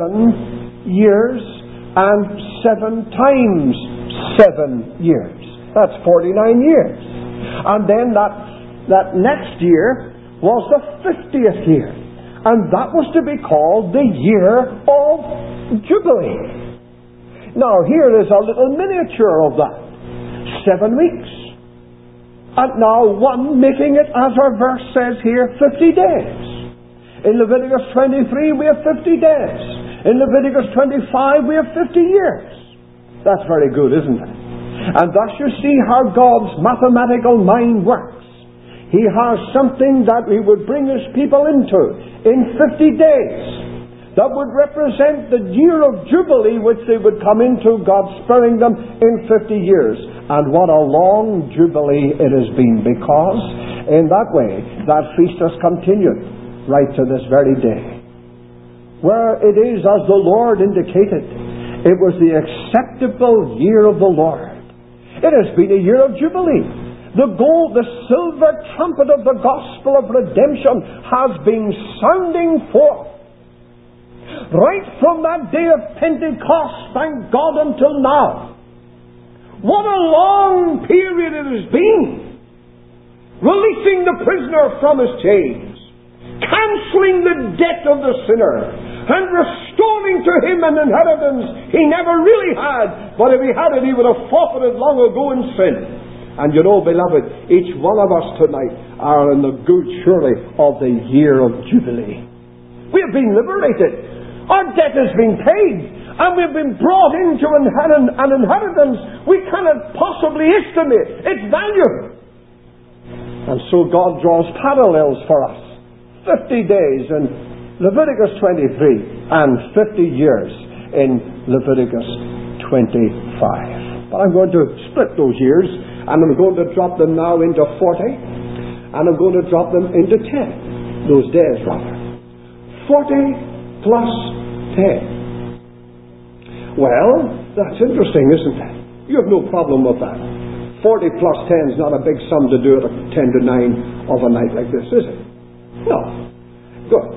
Speaker 1: 7 years and 7 times 7 years. That's 49 years. And then that next year was the 50th year. And that was to be called the year of Jubilee. Now here is a little miniature of that. 7 weeks. And now one making it, as our verse says here, 50 days. In Leviticus 23 we have 50 days. In Leviticus 25 we have 50 years. That's very good, isn't it? And thus you see how God's mathematical mind works. He has something that He would bring His people into in 50 days. That would represent the year of Jubilee which they would come into, God sparing them in 50 years. And what a long Jubilee it has been, because in that way that feast has continued right to this very day. Where it is, as the Lord indicated, it was the acceptable year of the Lord. It has been a year of Jubilee. The gold, the silver trumpet of the gospel of redemption has been sounding forth. Right from that day of Pentecost, thank God, until now. What a long period it has been. Releasing the prisoner from his chains, cancelling the debt of the sinner, and restoring to him an inheritance he never really had. But if he had it, he would have forfeited long ago in sin. And you know, beloved, each one of us tonight are in the good, surely, of the year of Jubilee. We have been liberated. Our debt has been paid. And we've been brought into an inheritance we cannot possibly estimate its value. And so God draws parallels for us. 50 days in Leviticus 23 and 50 years in Leviticus 25. But I'm going to split those years, and I'm going to drop them now into 40, and I'm going to drop them into 10. Those days, rather. 40 plus 10. Well, that's interesting, isn't it? You have no problem with that. 40 plus 10 is not a big sum to do at 10 to 9 of a night like this, is it? No. Good.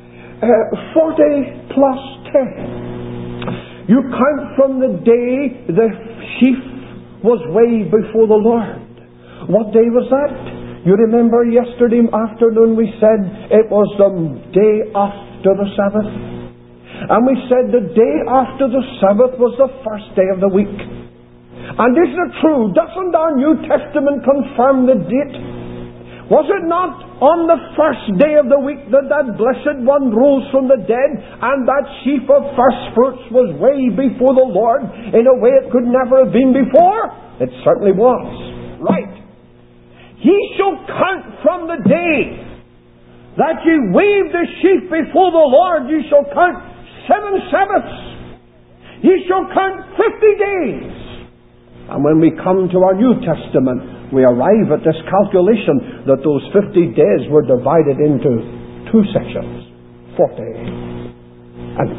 Speaker 1: 40 plus 10. You count from the day the sheaf was waved before the Lord. What day was that? You remember yesterday afternoon we said it was the day after the Sabbath. And we said the day after the Sabbath was the first day of the week. And isn't it true? Doesn't our New Testament confirm the date? Was it not on the first day of the week that that blessed one rose from the dead, and that sheaf of first fruits was waved before the Lord in a way it could never have been before? It certainly was. Right. Ye shall count from the day that ye waved the sheaf before the Lord, ye shall count 7 Sabbaths. Ye shall count 50 days. And when we come to our New Testament, we arrive at this calculation that those 50 days were divided into 2 sections, 40 and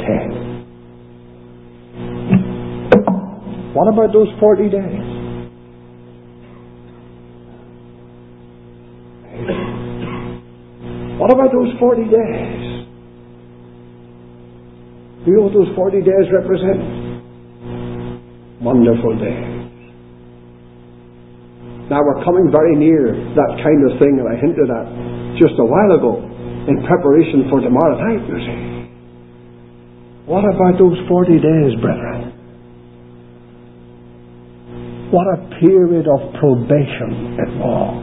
Speaker 1: 10. What about those 40 days? What about those 40 days? Do you know what those 40 days represent? Wonderful days. Now we're coming very near that kind of thing that I hinted at just a while ago in preparation for tomorrow night, you see. What about those 40 days, brethren? What a period of probation it was.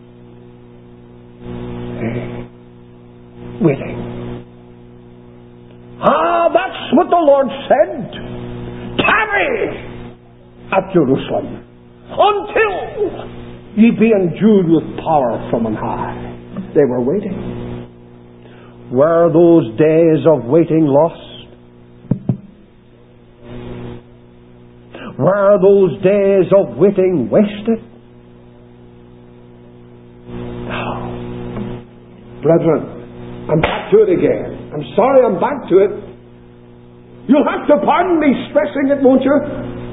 Speaker 1: Waiting. That's what the Lord said. Tarry at Jerusalem until ye be endued with power from on high. They were waiting. Were those days of waiting lost? Were those days of waiting wasted? No. Brethren, I'm back to it again. I'm sorry I'm back to it. You'll have to pardon me stressing it, won't you?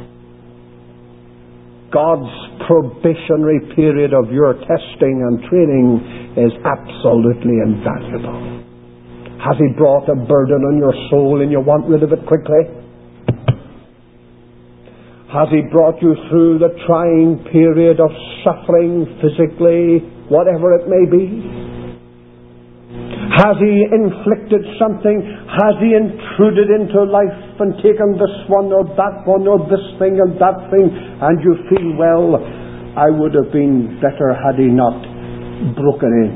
Speaker 1: God's probationary period of your testing and training is absolutely invaluable. Has He brought a burden on your soul and you want rid of it quickly? Has He brought you through the trying period of suffering physically, whatever it may be? Has He inflicted something? Has He intruded into life and taken this one or that one or this thing and that thing, and you feel, well, I would have been better had He not broken in?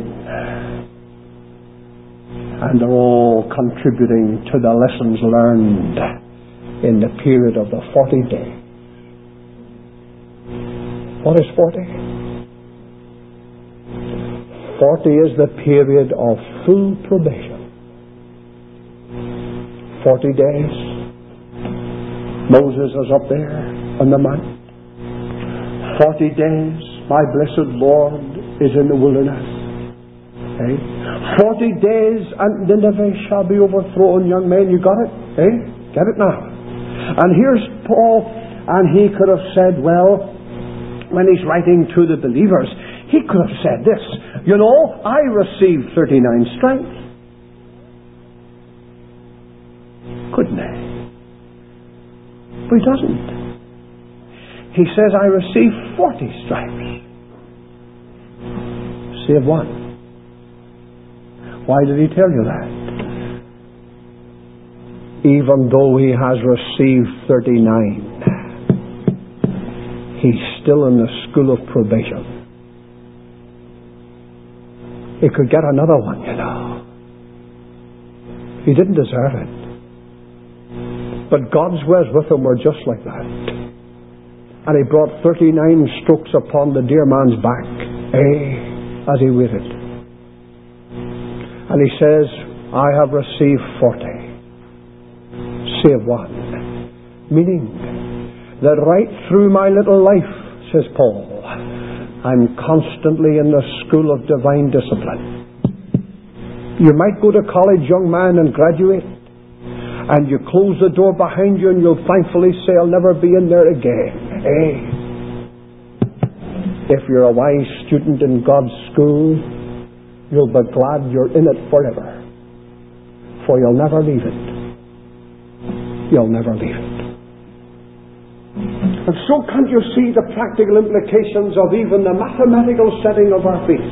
Speaker 1: And they're all contributing to the lessons learned in the period of the 40 days. What is 40? 40 is the period of full probation. 40 days. Moses is up there on the mount. 40 days, my blessed Lord is in the wilderness. 40 days and Nineveh shall be overthrown, young man. You got it? Get it now. And here's Paul, and he could have said, well, when he's writing to the believers, he could have said this, you know, I received 39 stripes. Couldn't he? But he doesn't. He says, I received 40 stripes. Save one. Why did he tell you that? Even though he has received 39, he's still in the school of probation. He could get another one, you know. He didn't deserve it. But God's ways with him were just like that. And he brought 39 strokes upon the dear man's back, as he waited. And he says, I have received 40. Save one. Meaning that right through my little life, says Paul, I'm constantly in the school of divine discipline. You might go to college, young man, and graduate, and you close the door behind you and you'll thankfully say, I'll never be in there again. If you're a wise student in God's school, you'll be glad you're in it forever. For you'll never leave it. You'll never leave it. And so can't you see the practical implications of even the mathematical setting of our faith?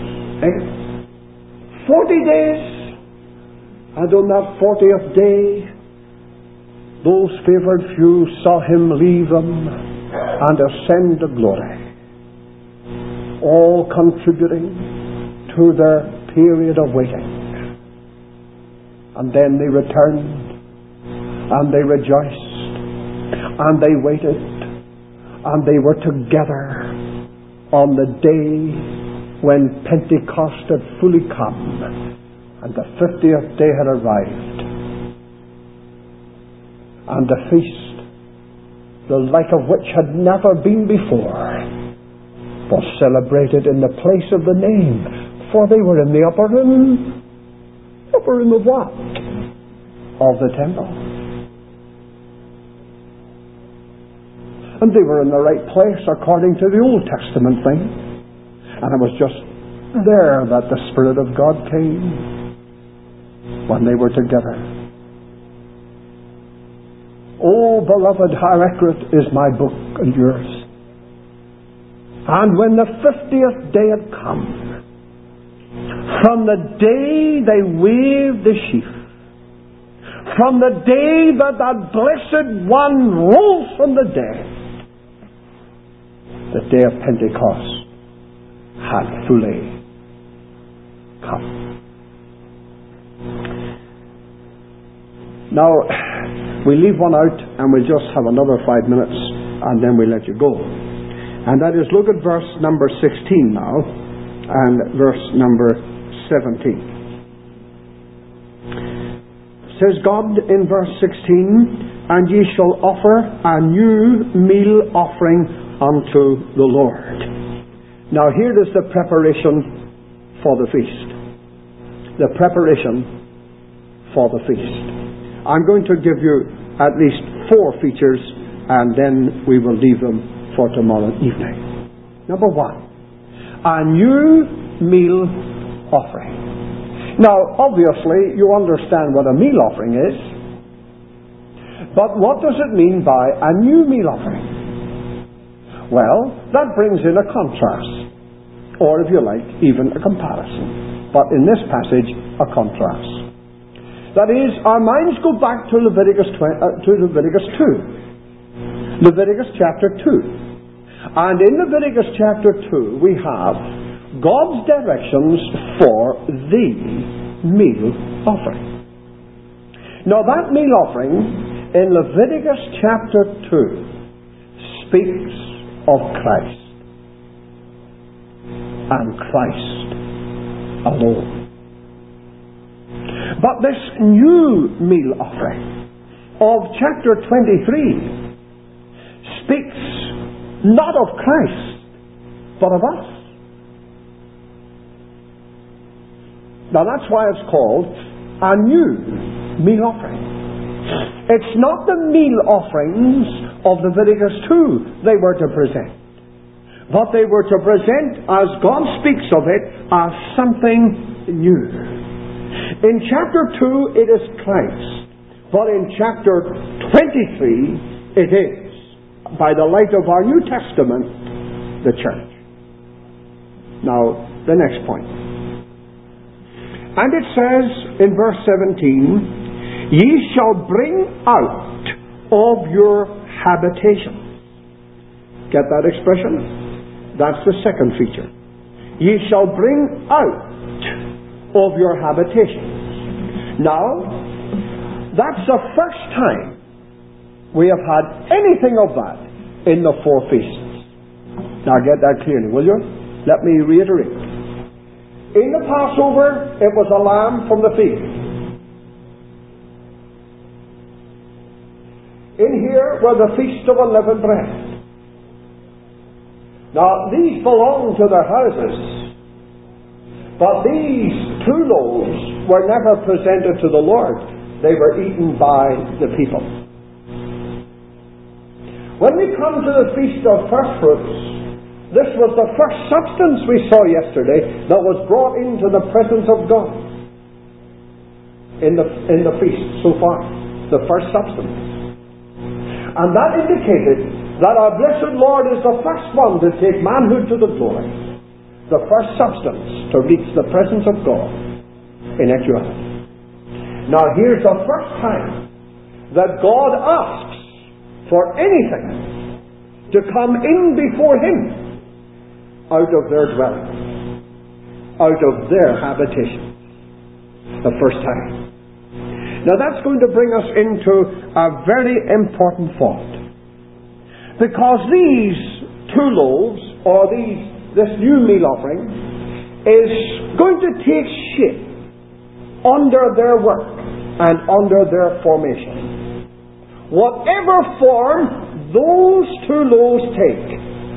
Speaker 1: 40 days, and on that 40th day, those favoured few saw him leave them and ascend to glory, all contributing to their period of waiting. And then they returned, and they rejoiced, and they waited, and they were together on the day when Pentecost had fully come and the 50th day had arrived. And the feast, the like of which had never been before, was celebrated in the place of the name. For they were in the upper room. Upper room of what? Of the temple. And they were in the right place according to the Old Testament thing. And it was just there that the Spirit of God came when they were together. Oh, beloved, how accurate is my book and yours. And when the 50th day had come, from the day they waved the sheaf, from the day that that blessed one rose from the dead, the day of Pentecost had fully come. Now, we leave one out and we'll just have another 5 minutes and then we'll let you go. And that is, look at verse number 16 now and verse number 17. Says God in verse 16, and ye shall offer a new meal offering unto the Lord. Now here is the preparation for the feast. The preparation for the feast. I'm going to give you at least 4 features and then we will leave them for tomorrow evening. Number 1, a new meal offering. Now, obviously, you understand what a meal offering is. But what does it mean by a new meal offering? Well, that brings in a contrast, or if you like, even a comparison. But in this passage, a contrast. That is, our minds go back to Leviticus 2. Leviticus chapter 2. And in Leviticus chapter 2, we have God's directions for the meal offering. Now that meal offering in Leviticus chapter 2 speaks of Christ and Christ alone. But this new meal offering of chapter 23 speaks not of Christ, but of us. Now that's why it's called a new meal offering. It's not the meal offerings of Leviticus 2 they were to present, but they were to present, as God speaks of it, as something new. In chapter 2 it is Christ, but in chapter 23 it is, by the light of our New Testament, the church. Now, the next point. And it says in verse 17, "Ye shall bring out of your habitation." Get that expression? That's the second feature. "Ye shall bring out of your habitations." Now, that's the first time we have had anything of that in the four feasts. Now get that clearly, will you? Let me reiterate. In the Passover, it was a lamb from the field. In here were the Feast of Unleavened Bread. Now, these belong to their houses, but these two loaves were never presented to the Lord. They were eaten by the people. When we come to the Feast of First Fruits, this was the first substance we saw yesterday that was brought into the presence of God in the feast so far. The first substance. And that indicated that our blessed Lord is the first one to take manhood to the glory. The first substance to reach the presence of God in actuality. Now here's the first time that God asks for anything to come in before Him out of their dwelling, out of their habitation. The first time. Now that's going to bring us into a very important thought. Because these two loaves, or this new meal offering, is going to take shape under their work and under their formation. Whatever form those two loaves take,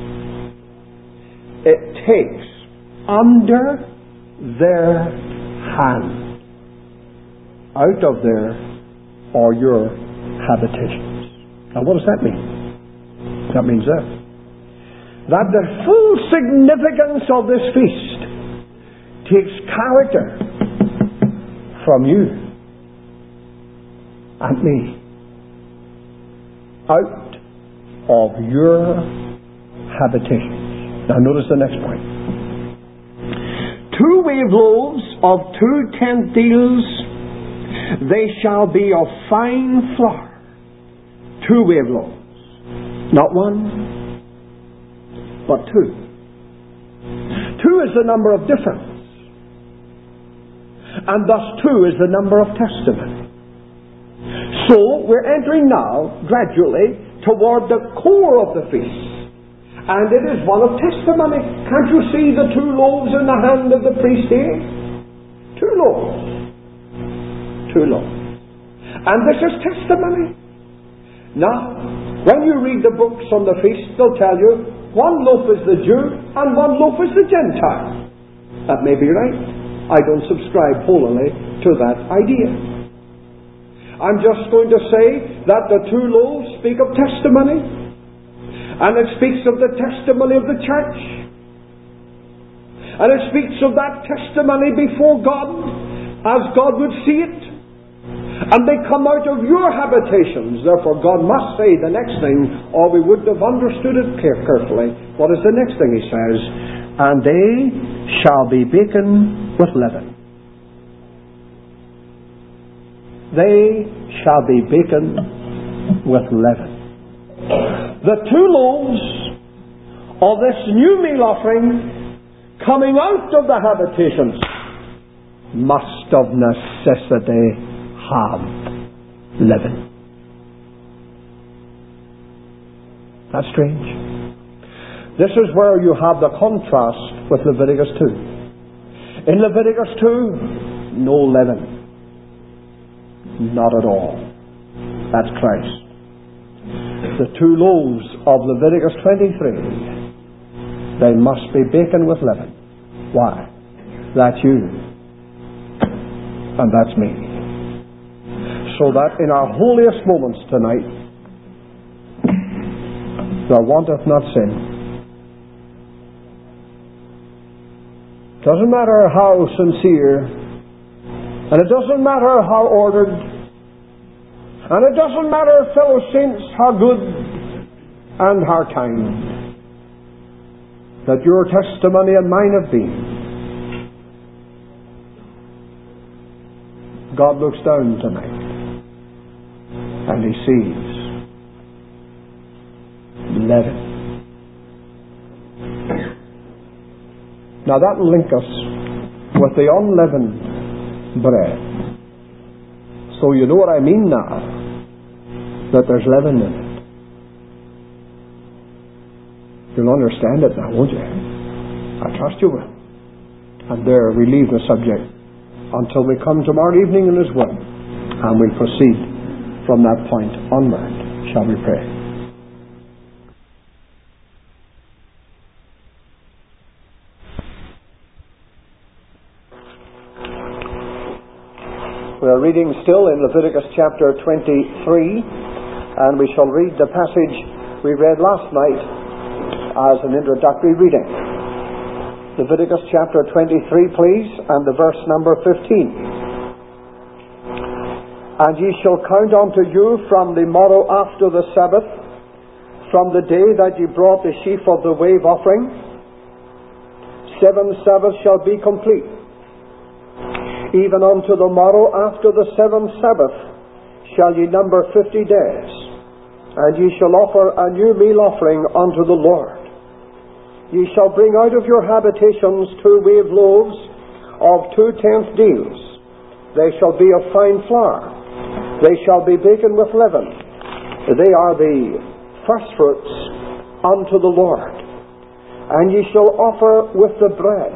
Speaker 1: it takes under their hand, out of their or your habitations. Now what does that mean? That means that the full significance of this feast takes character from you and me, out of your habitations. Now notice the next point. 2 wave loaves of 2 tenth deals, they shall be of fine flour. 2 wave loaves. Not 1, but 2. 2 is the number of difference. And thus 2 is the number of testimony. So we're entering now, gradually, toward the core of the feast. And it is one of testimony. Can't you see the 2 loaves in the hand of the priest here? 2 loaves. 2 loaves. And this is testimony. Now, when you read the books on the feast, they'll tell you 1 loaf is the Jew and 1 loaf is the Gentile. That may be right. I don't subscribe wholly to that idea. I'm just going to say that the 2 loaves speak of testimony, and it speaks of the testimony of the church, and it speaks of that testimony before God as God would see it, And they come out of your habitations. Therefore, God must say the next thing, or we wouldn't have understood it carefully. What is the next thing He says? And they shall be baken with leaven. They shall be baken with leaven. The 2 loaves of this new meal offering coming out of the habitations must of necessity have leaven. That's strange. This is where you have the contrast with Leviticus 2. In Leviticus 2, no leaven. Not at all. That's Christ. The 2 loaves of Leviticus 23, they must be baken with leaven. Why? That's you. And that's me. So that in our holiest moments tonight, there wanteth not sin. Doesn't matter how sincere, and it doesn't matter how ordered, and it doesn't matter, fellow saints, how good and how kind that your testimony and mine have been. God looks down tonight and He sees leaven. Now that will link us with the unleavened bread. So you know what I mean now, that there's leaven in it. You'll understand it now, won't you? I trust you will. And there we leave the subject until we come tomorrow evening in His Word, and we'll proceed from that point onward. Shall we pray? We are reading still in Leviticus chapter 23, and we shall read the passage we read last night as an introductory reading. Leviticus chapter 23, please, and the verse number 15. And ye shall count unto you from the morrow after the Sabbath, from the day that ye brought the sheaf of the wave offering, 7 Sabbaths shall be complete. Even unto the morrow after the 7th Sabbath shall ye number 50 days, and ye shall offer a new meal offering unto the Lord. Ye shall bring out of your habitations 2 wave loaves of 2/10 deals. They shall be of fine flour. They shall be baken with leaven. They are the firstfruits unto the Lord. And ye shall offer with the bread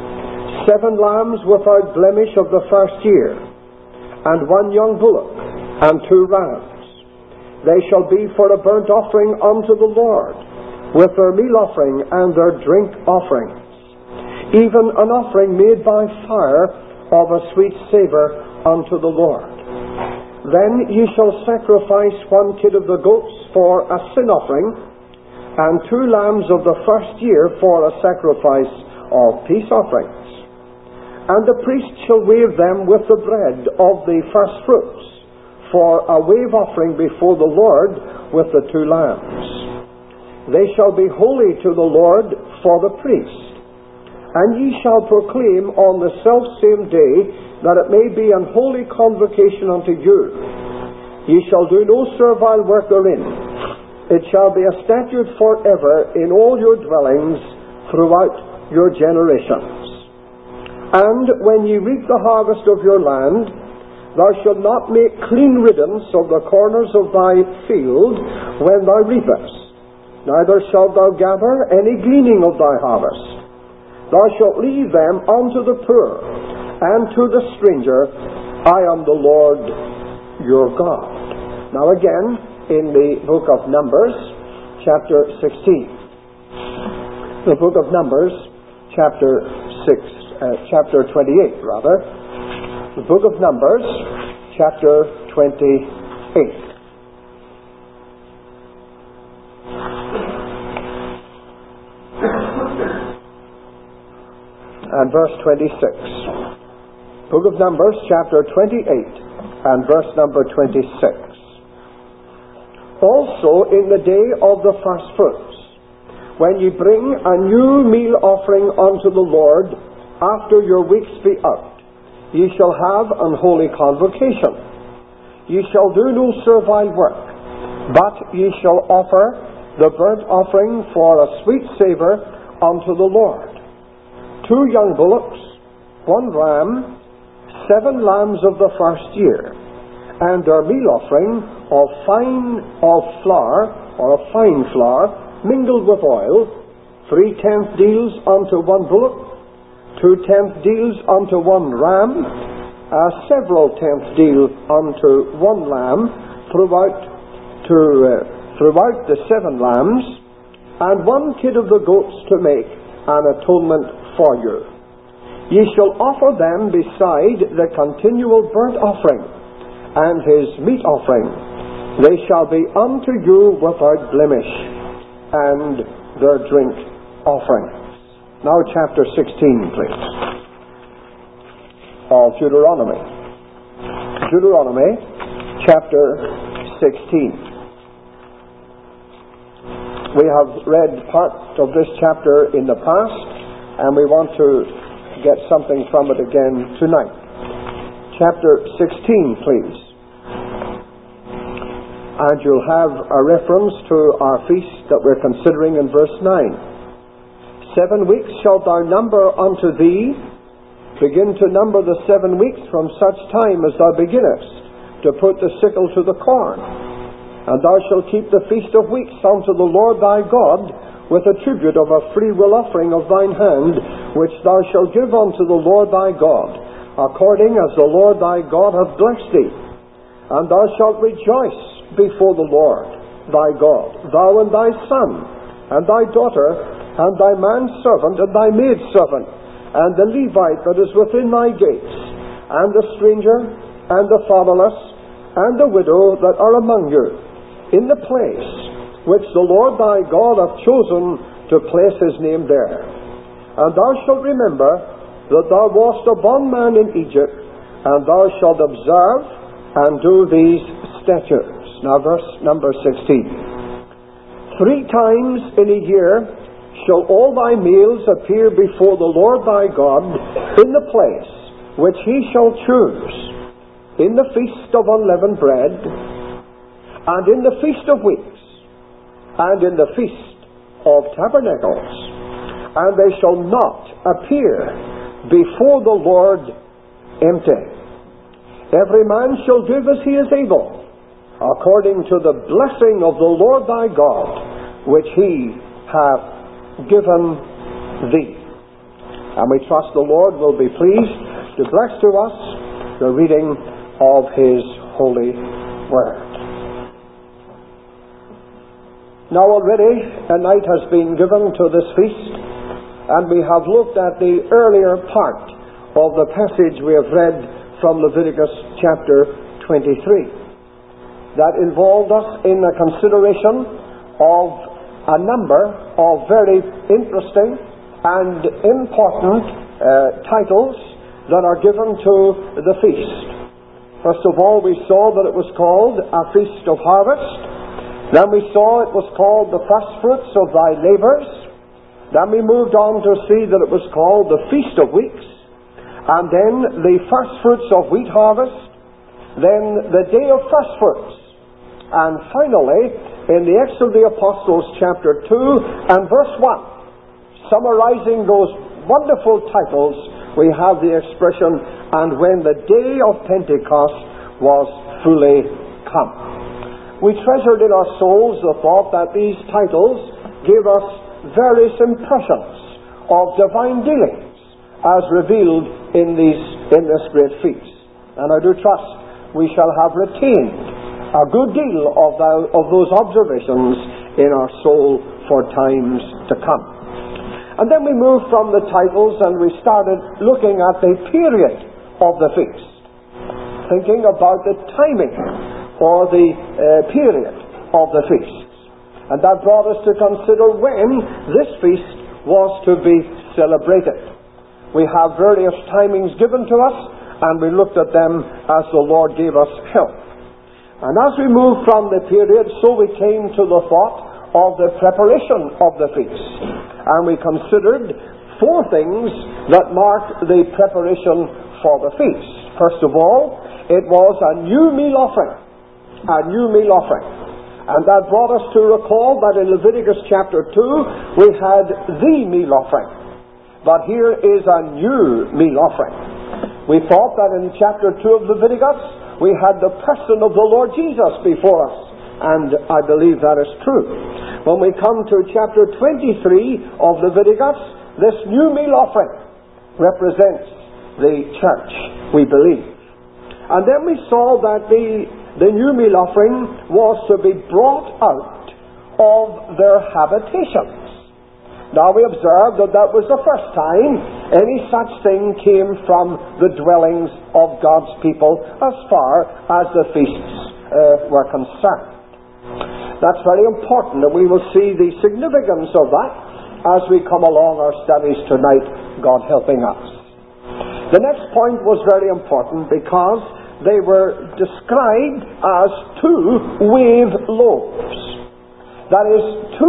Speaker 1: 7 lambs without blemish of the first year, and 1 young bullock, and 2 rams. They shall be for a burnt offering unto the Lord, with their meal offering and their drink offerings, even an offering made by fire of a sweet savour unto the Lord. Then ye shall sacrifice 1 kid of the goats for a sin offering, and 2 lambs of the first year for a sacrifice of peace offerings. And the priest shall wave them with the bread of the first fruits, for a wave offering before the Lord with the 2 lambs. They shall be holy to the Lord for the priest. And ye shall proclaim on the selfsame day that it may be an holy convocation unto you. Ye shall do no servile work therein. It shall be a statute forever in all your dwellings throughout your generations. And when ye reap the harvest of your land, thou shalt not make clean riddance of the corners of thy field when thou reapest, neither shalt thou gather any gleaning of thy harvest. Thou shalt leave them unto the poor and to the stranger. I am the Lord your God. Now again, in the book of Numbers, chapter 16. The book of Numbers, chapter 28, rather. The book of Numbers, chapter 28. And verse 26. Book of Numbers, chapter 28, and verse number 26. Also in the day of the first fruits, when ye bring a new meal offering unto the Lord, after your weeks be out, ye shall have an holy convocation. Ye shall do no servile work, but ye shall offer the burnt offering for a sweet savour unto the Lord. 2 young bullocks, 1 ram, 7 lambs of the first year, and their meal offering of fine flour, mingled with oil, 3/10 deals unto 1 bullock, 2/10 deals unto 1 ram, several tenth deal unto 1 lamb throughout the 7 lambs, and 1 kid of the goats to make an atonement for you. Ye shall offer them beside the continual burnt offering and his meat offering. They shall be unto you without blemish, and their drink offering. Now chapter 16, please, of Deuteronomy. Deuteronomy chapter 16. We have read part of this chapter in the past, and we want to get something from it again tonight. Chapter 16, please. And you'll have a reference to our feast that we're considering in verse 9. 7 weeks shalt thou number unto thee. Begin to number the 7 weeks from such time as thou beginnest to put the sickle to the corn. And thou shalt keep the feast of weeks unto the Lord thy God, with a tribute of a freewill offering of thine hand, which thou shalt give unto the Lord thy God, according as the Lord thy God hath blessed thee. And thou shalt rejoice before the Lord thy God, thou and thy son, and thy daughter, and thy manservant, and thy maidservant, and the Levite that is within thy gates, and the stranger, and the fatherless, and the widow that are among you, in the place which the Lord thy God hath chosen to place his name there. And thou shalt remember that thou wast a bondman in Egypt, and thou shalt observe and do these statutes. Now verse number 16. 3 times in a year shall all thy meals appear before the Lord thy God in the place which he shall choose, in the feast of unleavened bread, and in the feast of weeks, and in the feast of tabernacles, and they shall not appear before the Lord empty. Every man shall give as he is able, according to the blessing of the Lord thy God, which he hath given thee. And we trust the Lord will be pleased to bless to us the reading of his holy word. Now already a night has been given to this feast, and we have looked at the earlier part of the passage we have read from Leviticus chapter 23. That involved us in a consideration of a number of very interesting and important titles that are given to the feast. First of all, we saw that it was called a feast of harvest. Then we saw it was called the first fruits of thy labors. Then we moved on to see that it was called the Feast of Weeks. And then the first fruits of wheat harvest. Then the Day of First Fruits. And finally, in the Acts of the Apostles chapter 2 and verse 1, summarizing those wonderful titles, we have the expression, and when the day of Pentecost was fully come. We treasured in our souls the thought that these titles give us various impressions of divine dealings as revealed in this great feast. And I do trust we shall have retained a good deal of those observations in our soul for times to come. And then we moved from the titles and we started looking at the period of the feast, thinking about the timing or the period of the feast. And that brought us to consider when this feast was to be celebrated. We have various timings given to us, and we looked at them as the Lord gave us help. And as we moved from the period, so we came to the thought of the preparation of the feast. And we considered 4 things that marked the preparation for the feast. First of all, it was a new meal offering. A new meal offering. And that brought us to recall that in Leviticus chapter 2, we had the meal offering. But here is a new meal offering. We thought that in chapter 2 of Leviticus, we had the person of the Lord Jesus before us. And I believe that is true. When we come to chapter 23 of Leviticus, this new meal offering represents the church, we believe. And then we saw that the new meal offering was to be brought out of their habitations. Now we observed that was the first time any such thing came from the dwellings of God's people as far as the feasts were concerned. That's very important, and we will see the significance of that as we come along our studies tonight, God helping us. The next point was very important because they were described as 2 wave loaves. That is,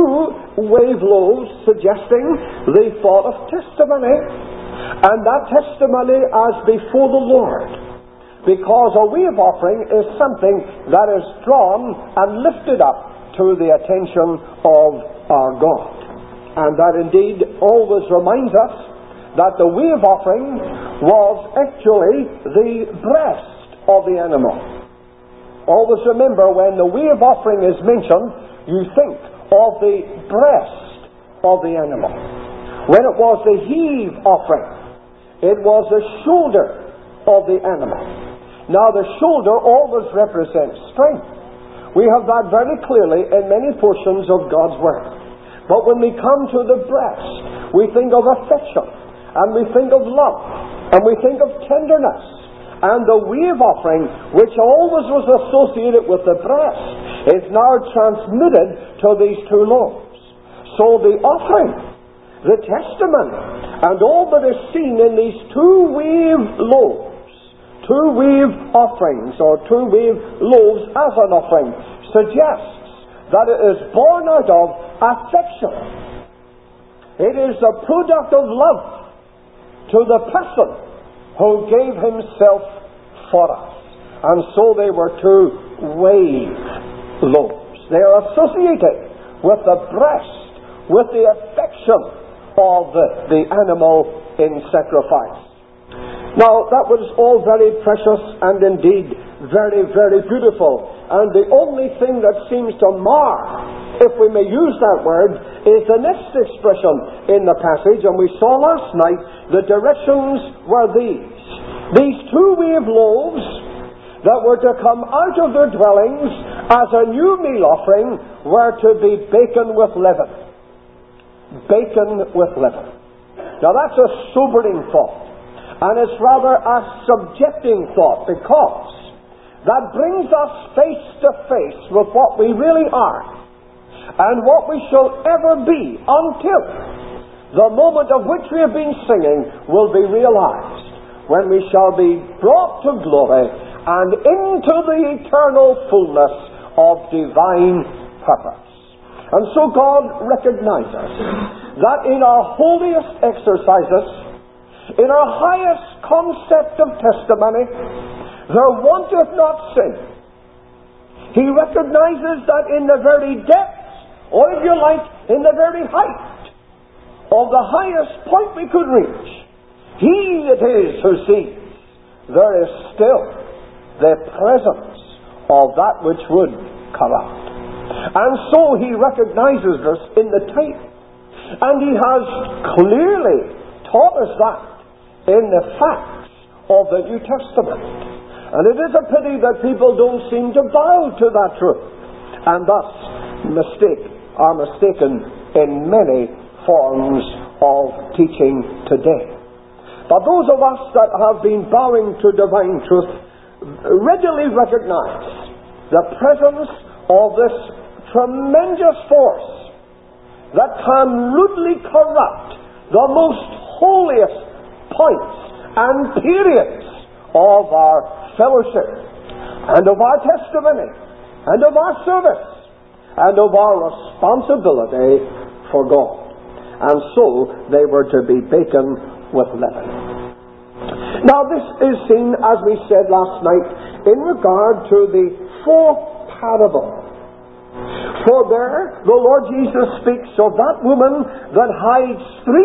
Speaker 1: 2 wave loaves suggesting the thought of testimony, and that testimony as before the Lord. Because a wave offering is something that is drawn and lifted up to the attention of our God. And that indeed always reminds us that the wave offering was actually the breast of the animal. Always remember, when the wave offering is mentioned, you think of the breast of the animal. When it was the heave offering, it was the shoulder of the animal. Now the shoulder always represents strength. We have that very clearly in many portions of God's Word. But when we come to the breast, we think of affection, and we think of love, and we think of tenderness. And the wave offering, which always was associated with the breast, is now transmitted to these 2 loaves. So the offering, the testimony, and all that is seen in these 2 wave loaves, 2 wave offerings, or 2 wave loaves as an offering, suggests that it is born out of affection. It is the product of love to the person who gave himself for us. And so they were 2 wave loaves. They are associated with the breast, with the affection of the animal in sacrifice. Now, that was all very precious and indeed very, very beautiful. And the only thing that seems to mar, if we may use that word, is the next expression in the passage. And we saw last night the directions were these. These 2 wave loaves that were to come out of their dwellings as a new meal offering were to be baken with leaven. Baken with leaven. Now that's a sobering thought. And it's rather a subjecting thought, because that brings us face to face with what we really are and what we shall ever be until the moment of which we have been singing will be realized, when we shall be brought to glory and into the eternal fullness of divine purpose. And so God recognizes that in our holiest exercises, in our highest concept of testimony, there wanteth not sin. He recognizes that in the very depths, or if you like, in the very height of the highest point we could reach, He it is who sees there is still the presence of that which would corrupt. And so He recognizes us in the type. And He has clearly taught us that in the facts of the New Testament. And it is a pity that people don't seem to bow to that truth, and thus are mistaken in many forms of teaching today. But those of us that have been bowing to divine truth readily recognize the presence of this tremendous force that can rudely corrupt the most holiest points and periods of our fellowship, and of our testimony, and of our service, and of our responsibility for God. And so they were to be baken with leaven. Now this is seen, as we said last night, in regard to the fourth parable. For there the Lord Jesus speaks of that woman that hides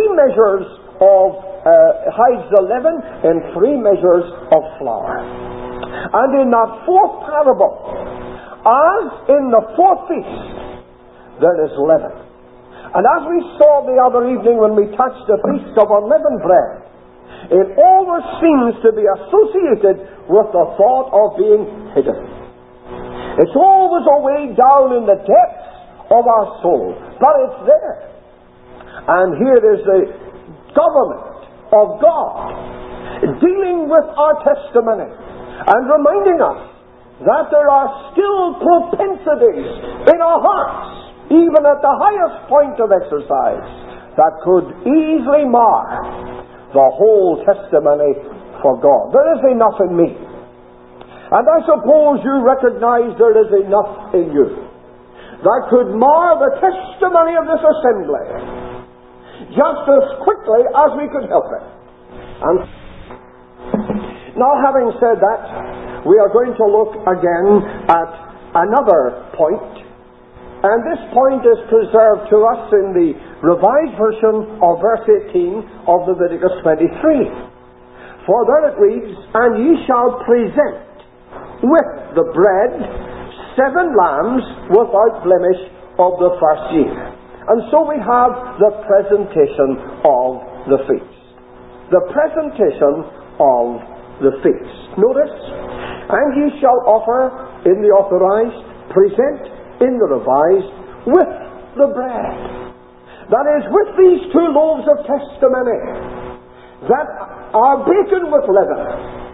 Speaker 1: hides the leaven in 3 measures of flour. And in that fourth parable, as in the fourth feast, there is leaven. And as we saw the other evening when we touched the feast of unleavened bread, it always seems to be associated with the thought of being hidden. It's always away down in the depths of our soul, but it's there. And here is the government of God dealing with our testimony and reminding us that there are still propensities in our hearts, even at the highest point of exercise, that could easily mar the whole testimony for God. There is enough in me. And I suppose you recognize there is enough in you that could mar the testimony of this assembly just as quickly as we could help it. And now, having said that, we are going to look again at another point. And this point is preserved to us in the Revised Version of verse 18 of Leviticus 23. For there it reads, "And ye shall present with the bread 7 lambs without blemish of the first year." And so we have the presentation of the feast. The presentation of the feast. Notice, "And ye shall offer in the authorized, present in the revised, with the bread." That is, with these 2 loaves of testimony that are baken with leaven.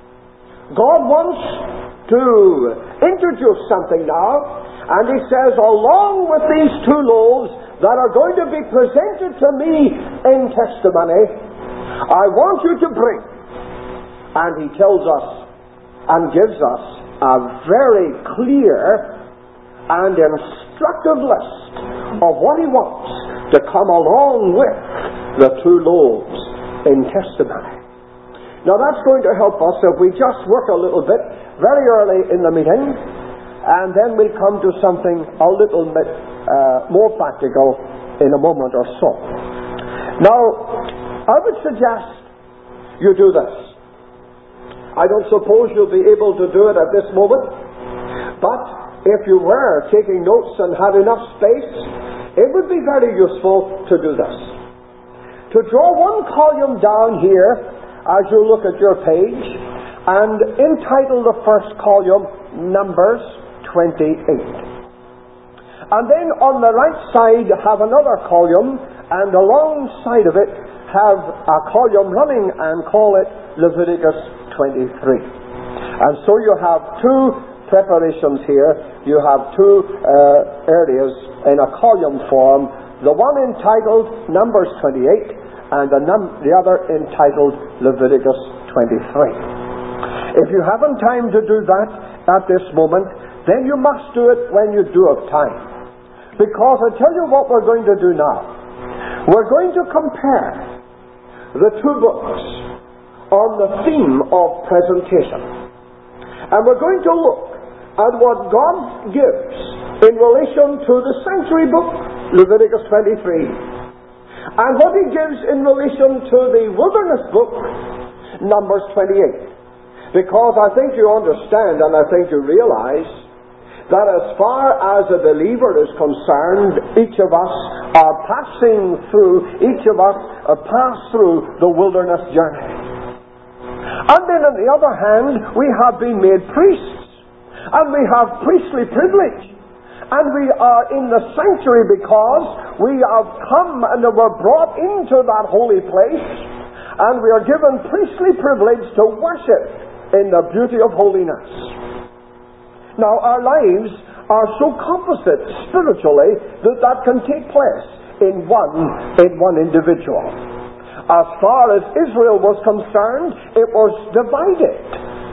Speaker 1: God wants to introduce something now, and He says, along with these 2 loaves that are going to be presented to me in testimony, I want you to bring. And He tells us and gives us a very clear and instructive list of what He wants to come along with the 2 loaves in testimony. Now that's going to help us if we just work a little bit very early in the meeting, and then we'll come to something a little bit more practical in a moment or so. Now, I would suggest you do this. I don't suppose you'll be able to do it at this moment, but if you were taking notes and had enough space, it would be very useful to do this. To draw one column down here as you look at your page and entitle the first column Numbers 28. And then on the right side have another column, and alongside of it have a column running and call it Leviticus 23. And so you have 2 preparations here. You have 2 areas in a column form, the one entitled Numbers 28 and the other entitled Leviticus 23. If you haven't time to do that at this moment, then you must do it when you do have time. Because I tell you what we're going to do now. We're going to compare the 2 books on the theme of presentation. And we're going to look at what God gives in relation to the sanctuary book, Leviticus 23, and what He gives in relation to the wilderness book, Numbers 28. Because I think you understand and I think you realize that as far as a believer is concerned, each of us pass through the wilderness journey. And then on the other hand, we have been made priests, and we have priestly privilege, and we are in the sanctuary because we have come and were brought into that holy place, and we are given priestly privilege to worship in the beauty of holiness. Now, our lives are so composite spiritually that can take place in one individual. As far as Israel was concerned, it was divided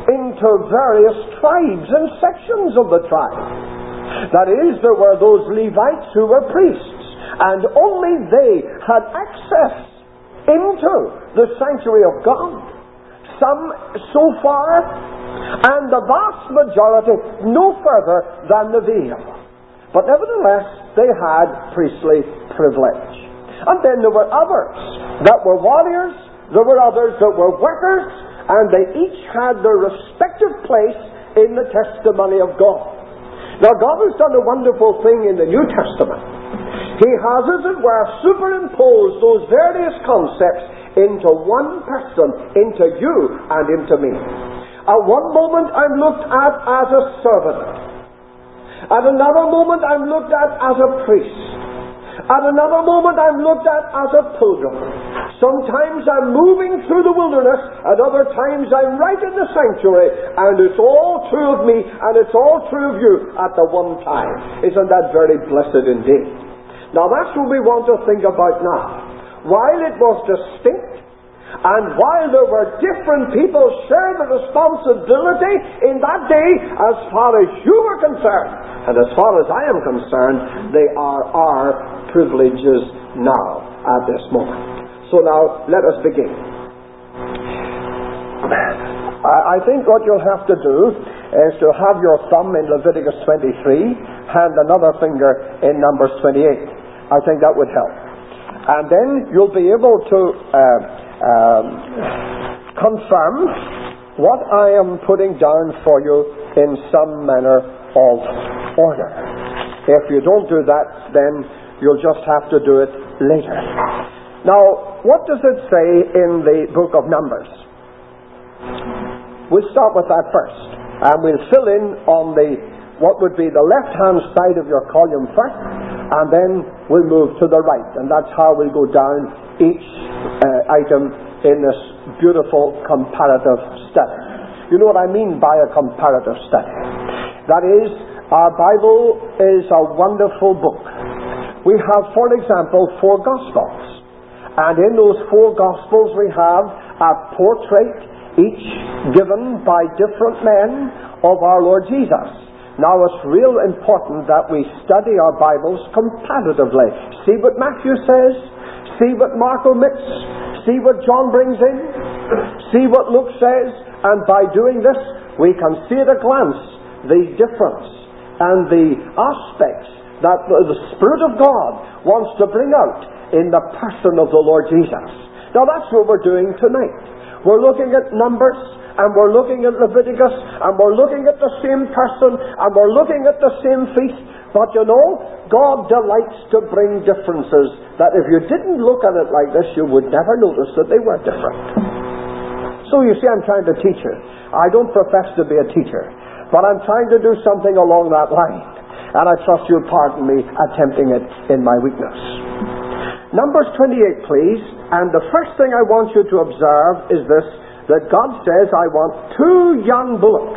Speaker 1: into various tribes and sections of the tribe. That is, there were those Levites who were priests, and only they had access into the sanctuary of God. Some so far, and the vast majority no further than the veil. But nevertheless, they had priestly privilege. And then there were others that were warriors, there were others that were workers, and they each had their respective place in the testimony of God. Now, God has done a wonderful thing in the New Testament. He has, as it were, superimposed those various concepts into one person, into you and into me. At one moment I'm looked at as a servant. At another moment I'm looked at as a priest. At another moment I'm looked at as a pilgrim. Sometimes I'm moving through the wilderness, at other times I'm right in the sanctuary, and it's all true of me and it's all true of you at the one time. Isn't that very blessed indeed? Now that's what we want to think about now. While it was distinct, and while there were different people sharing the responsibility in that day, as far as you were concerned, and as far as I am concerned, they are our privileges now, at this moment. So now, let us begin. I think what you'll have to do is to have your thumb in Leviticus 23, and another finger in Numbers 28. I think that would help. And then you'll be able to confirm what I am putting down for you in some manner of order. If you don't do that, then you'll just have to do it later. Now, what does it say in the book of Numbers? We'll start with that first, and we'll fill in on what would be the left-hand side of your column first, and then we'll move to the right, and that's how we'll go down each item in this beautiful comparative study. You know what I mean by a comparative study? That is, our Bible is a wonderful book. We have, for example, 4 Gospels, and in those 4 Gospels we have a portrait, each given by different men, of our Lord Jesus. Now it's real important that we study our Bibles comparatively. See what Matthew says, see what Mark omits, see what John brings in, see what Luke says, and by doing this we can see at a glance the difference and the aspects that the Spirit of God wants to bring out in the person of the Lord Jesus. Now that's what we're doing tonight. We're looking at Numbers, and we're looking at Leviticus, and we're looking at the same person, and we're looking at the same feast. But you know, God delights to bring differences that if you didn't look at it like this, you would never notice that they were different. So you see, I'm trying to teach you. I don't profess to be a teacher, but I'm trying to do something along that line. And I trust you'll pardon me attempting it in my weakness. Numbers 28, please. And the first thing I want you to observe is this, that God says, I want 2 young bullocks.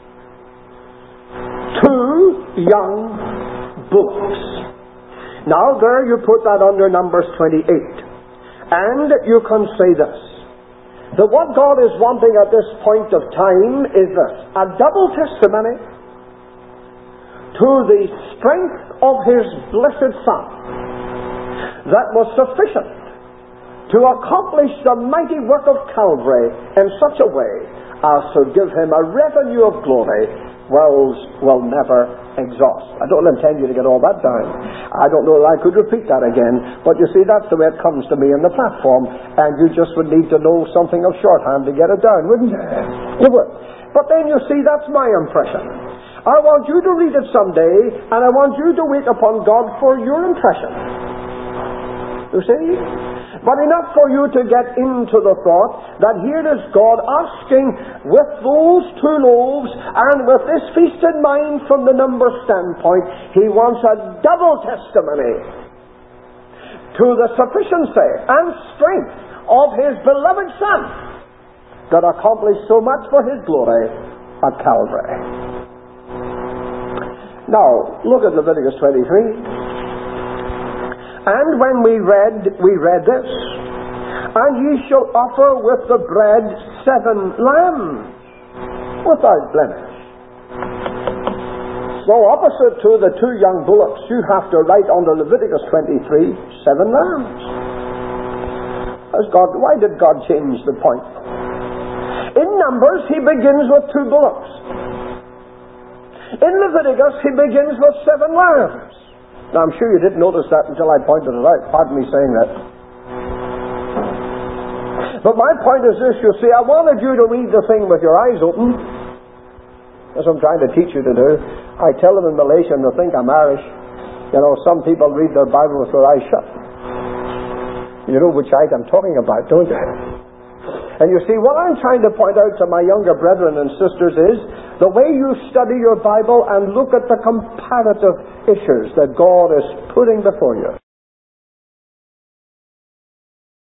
Speaker 1: 2 young bullocks. Now there you put that under Numbers 28. And you can say this, that what God is wanting at this point of time is this, a double testimony to the strength of His blessed Son that was sufficient to accomplish the mighty work of Calvary in such a way as to give Him a revenue of glory wells will never exhaust. I don't intend you to get all that down. I don't know that I could repeat that again, but you see, that's the way it comes to me on the platform, and you just would need to know something of shorthand to get it down, wouldn't you? You would. But then you see, that's my impression. I want you to read it someday, and I want you to wait upon God for your impression. You see? But enough for you to get into the thought that here is God asking, with those 2 loaves and with this feast in mind from the number standpoint, He wants a double testimony to the sufficiency and strength of His beloved Son that accomplished so much for His glory at Calvary. Now, look at Leviticus 23. And when we read this, and ye shall offer with the bread 7 lambs. without blemish. So opposite to the 2 young bullocks, you have to write under Leviticus 23, 7 lambs. Why did God change the point? In Numbers, he begins with 2 bullocks. In Leviticus, he begins with 7 lambs. Now, I'm sure you didn't notice that until I pointed it out. Pardon me saying that. But my point is this, you see, I wanted you to read the thing with your eyes open. That's what I'm trying to teach you to do. I tell them in Malaysia and they think I'm Irish. You know, some people read their Bible with their eyes shut. You know which eyes I'm talking about, don't you? And you see, what I'm trying to point out to my younger brethren and sisters is the way you study your Bible and look at the comparative issues that God is putting before you.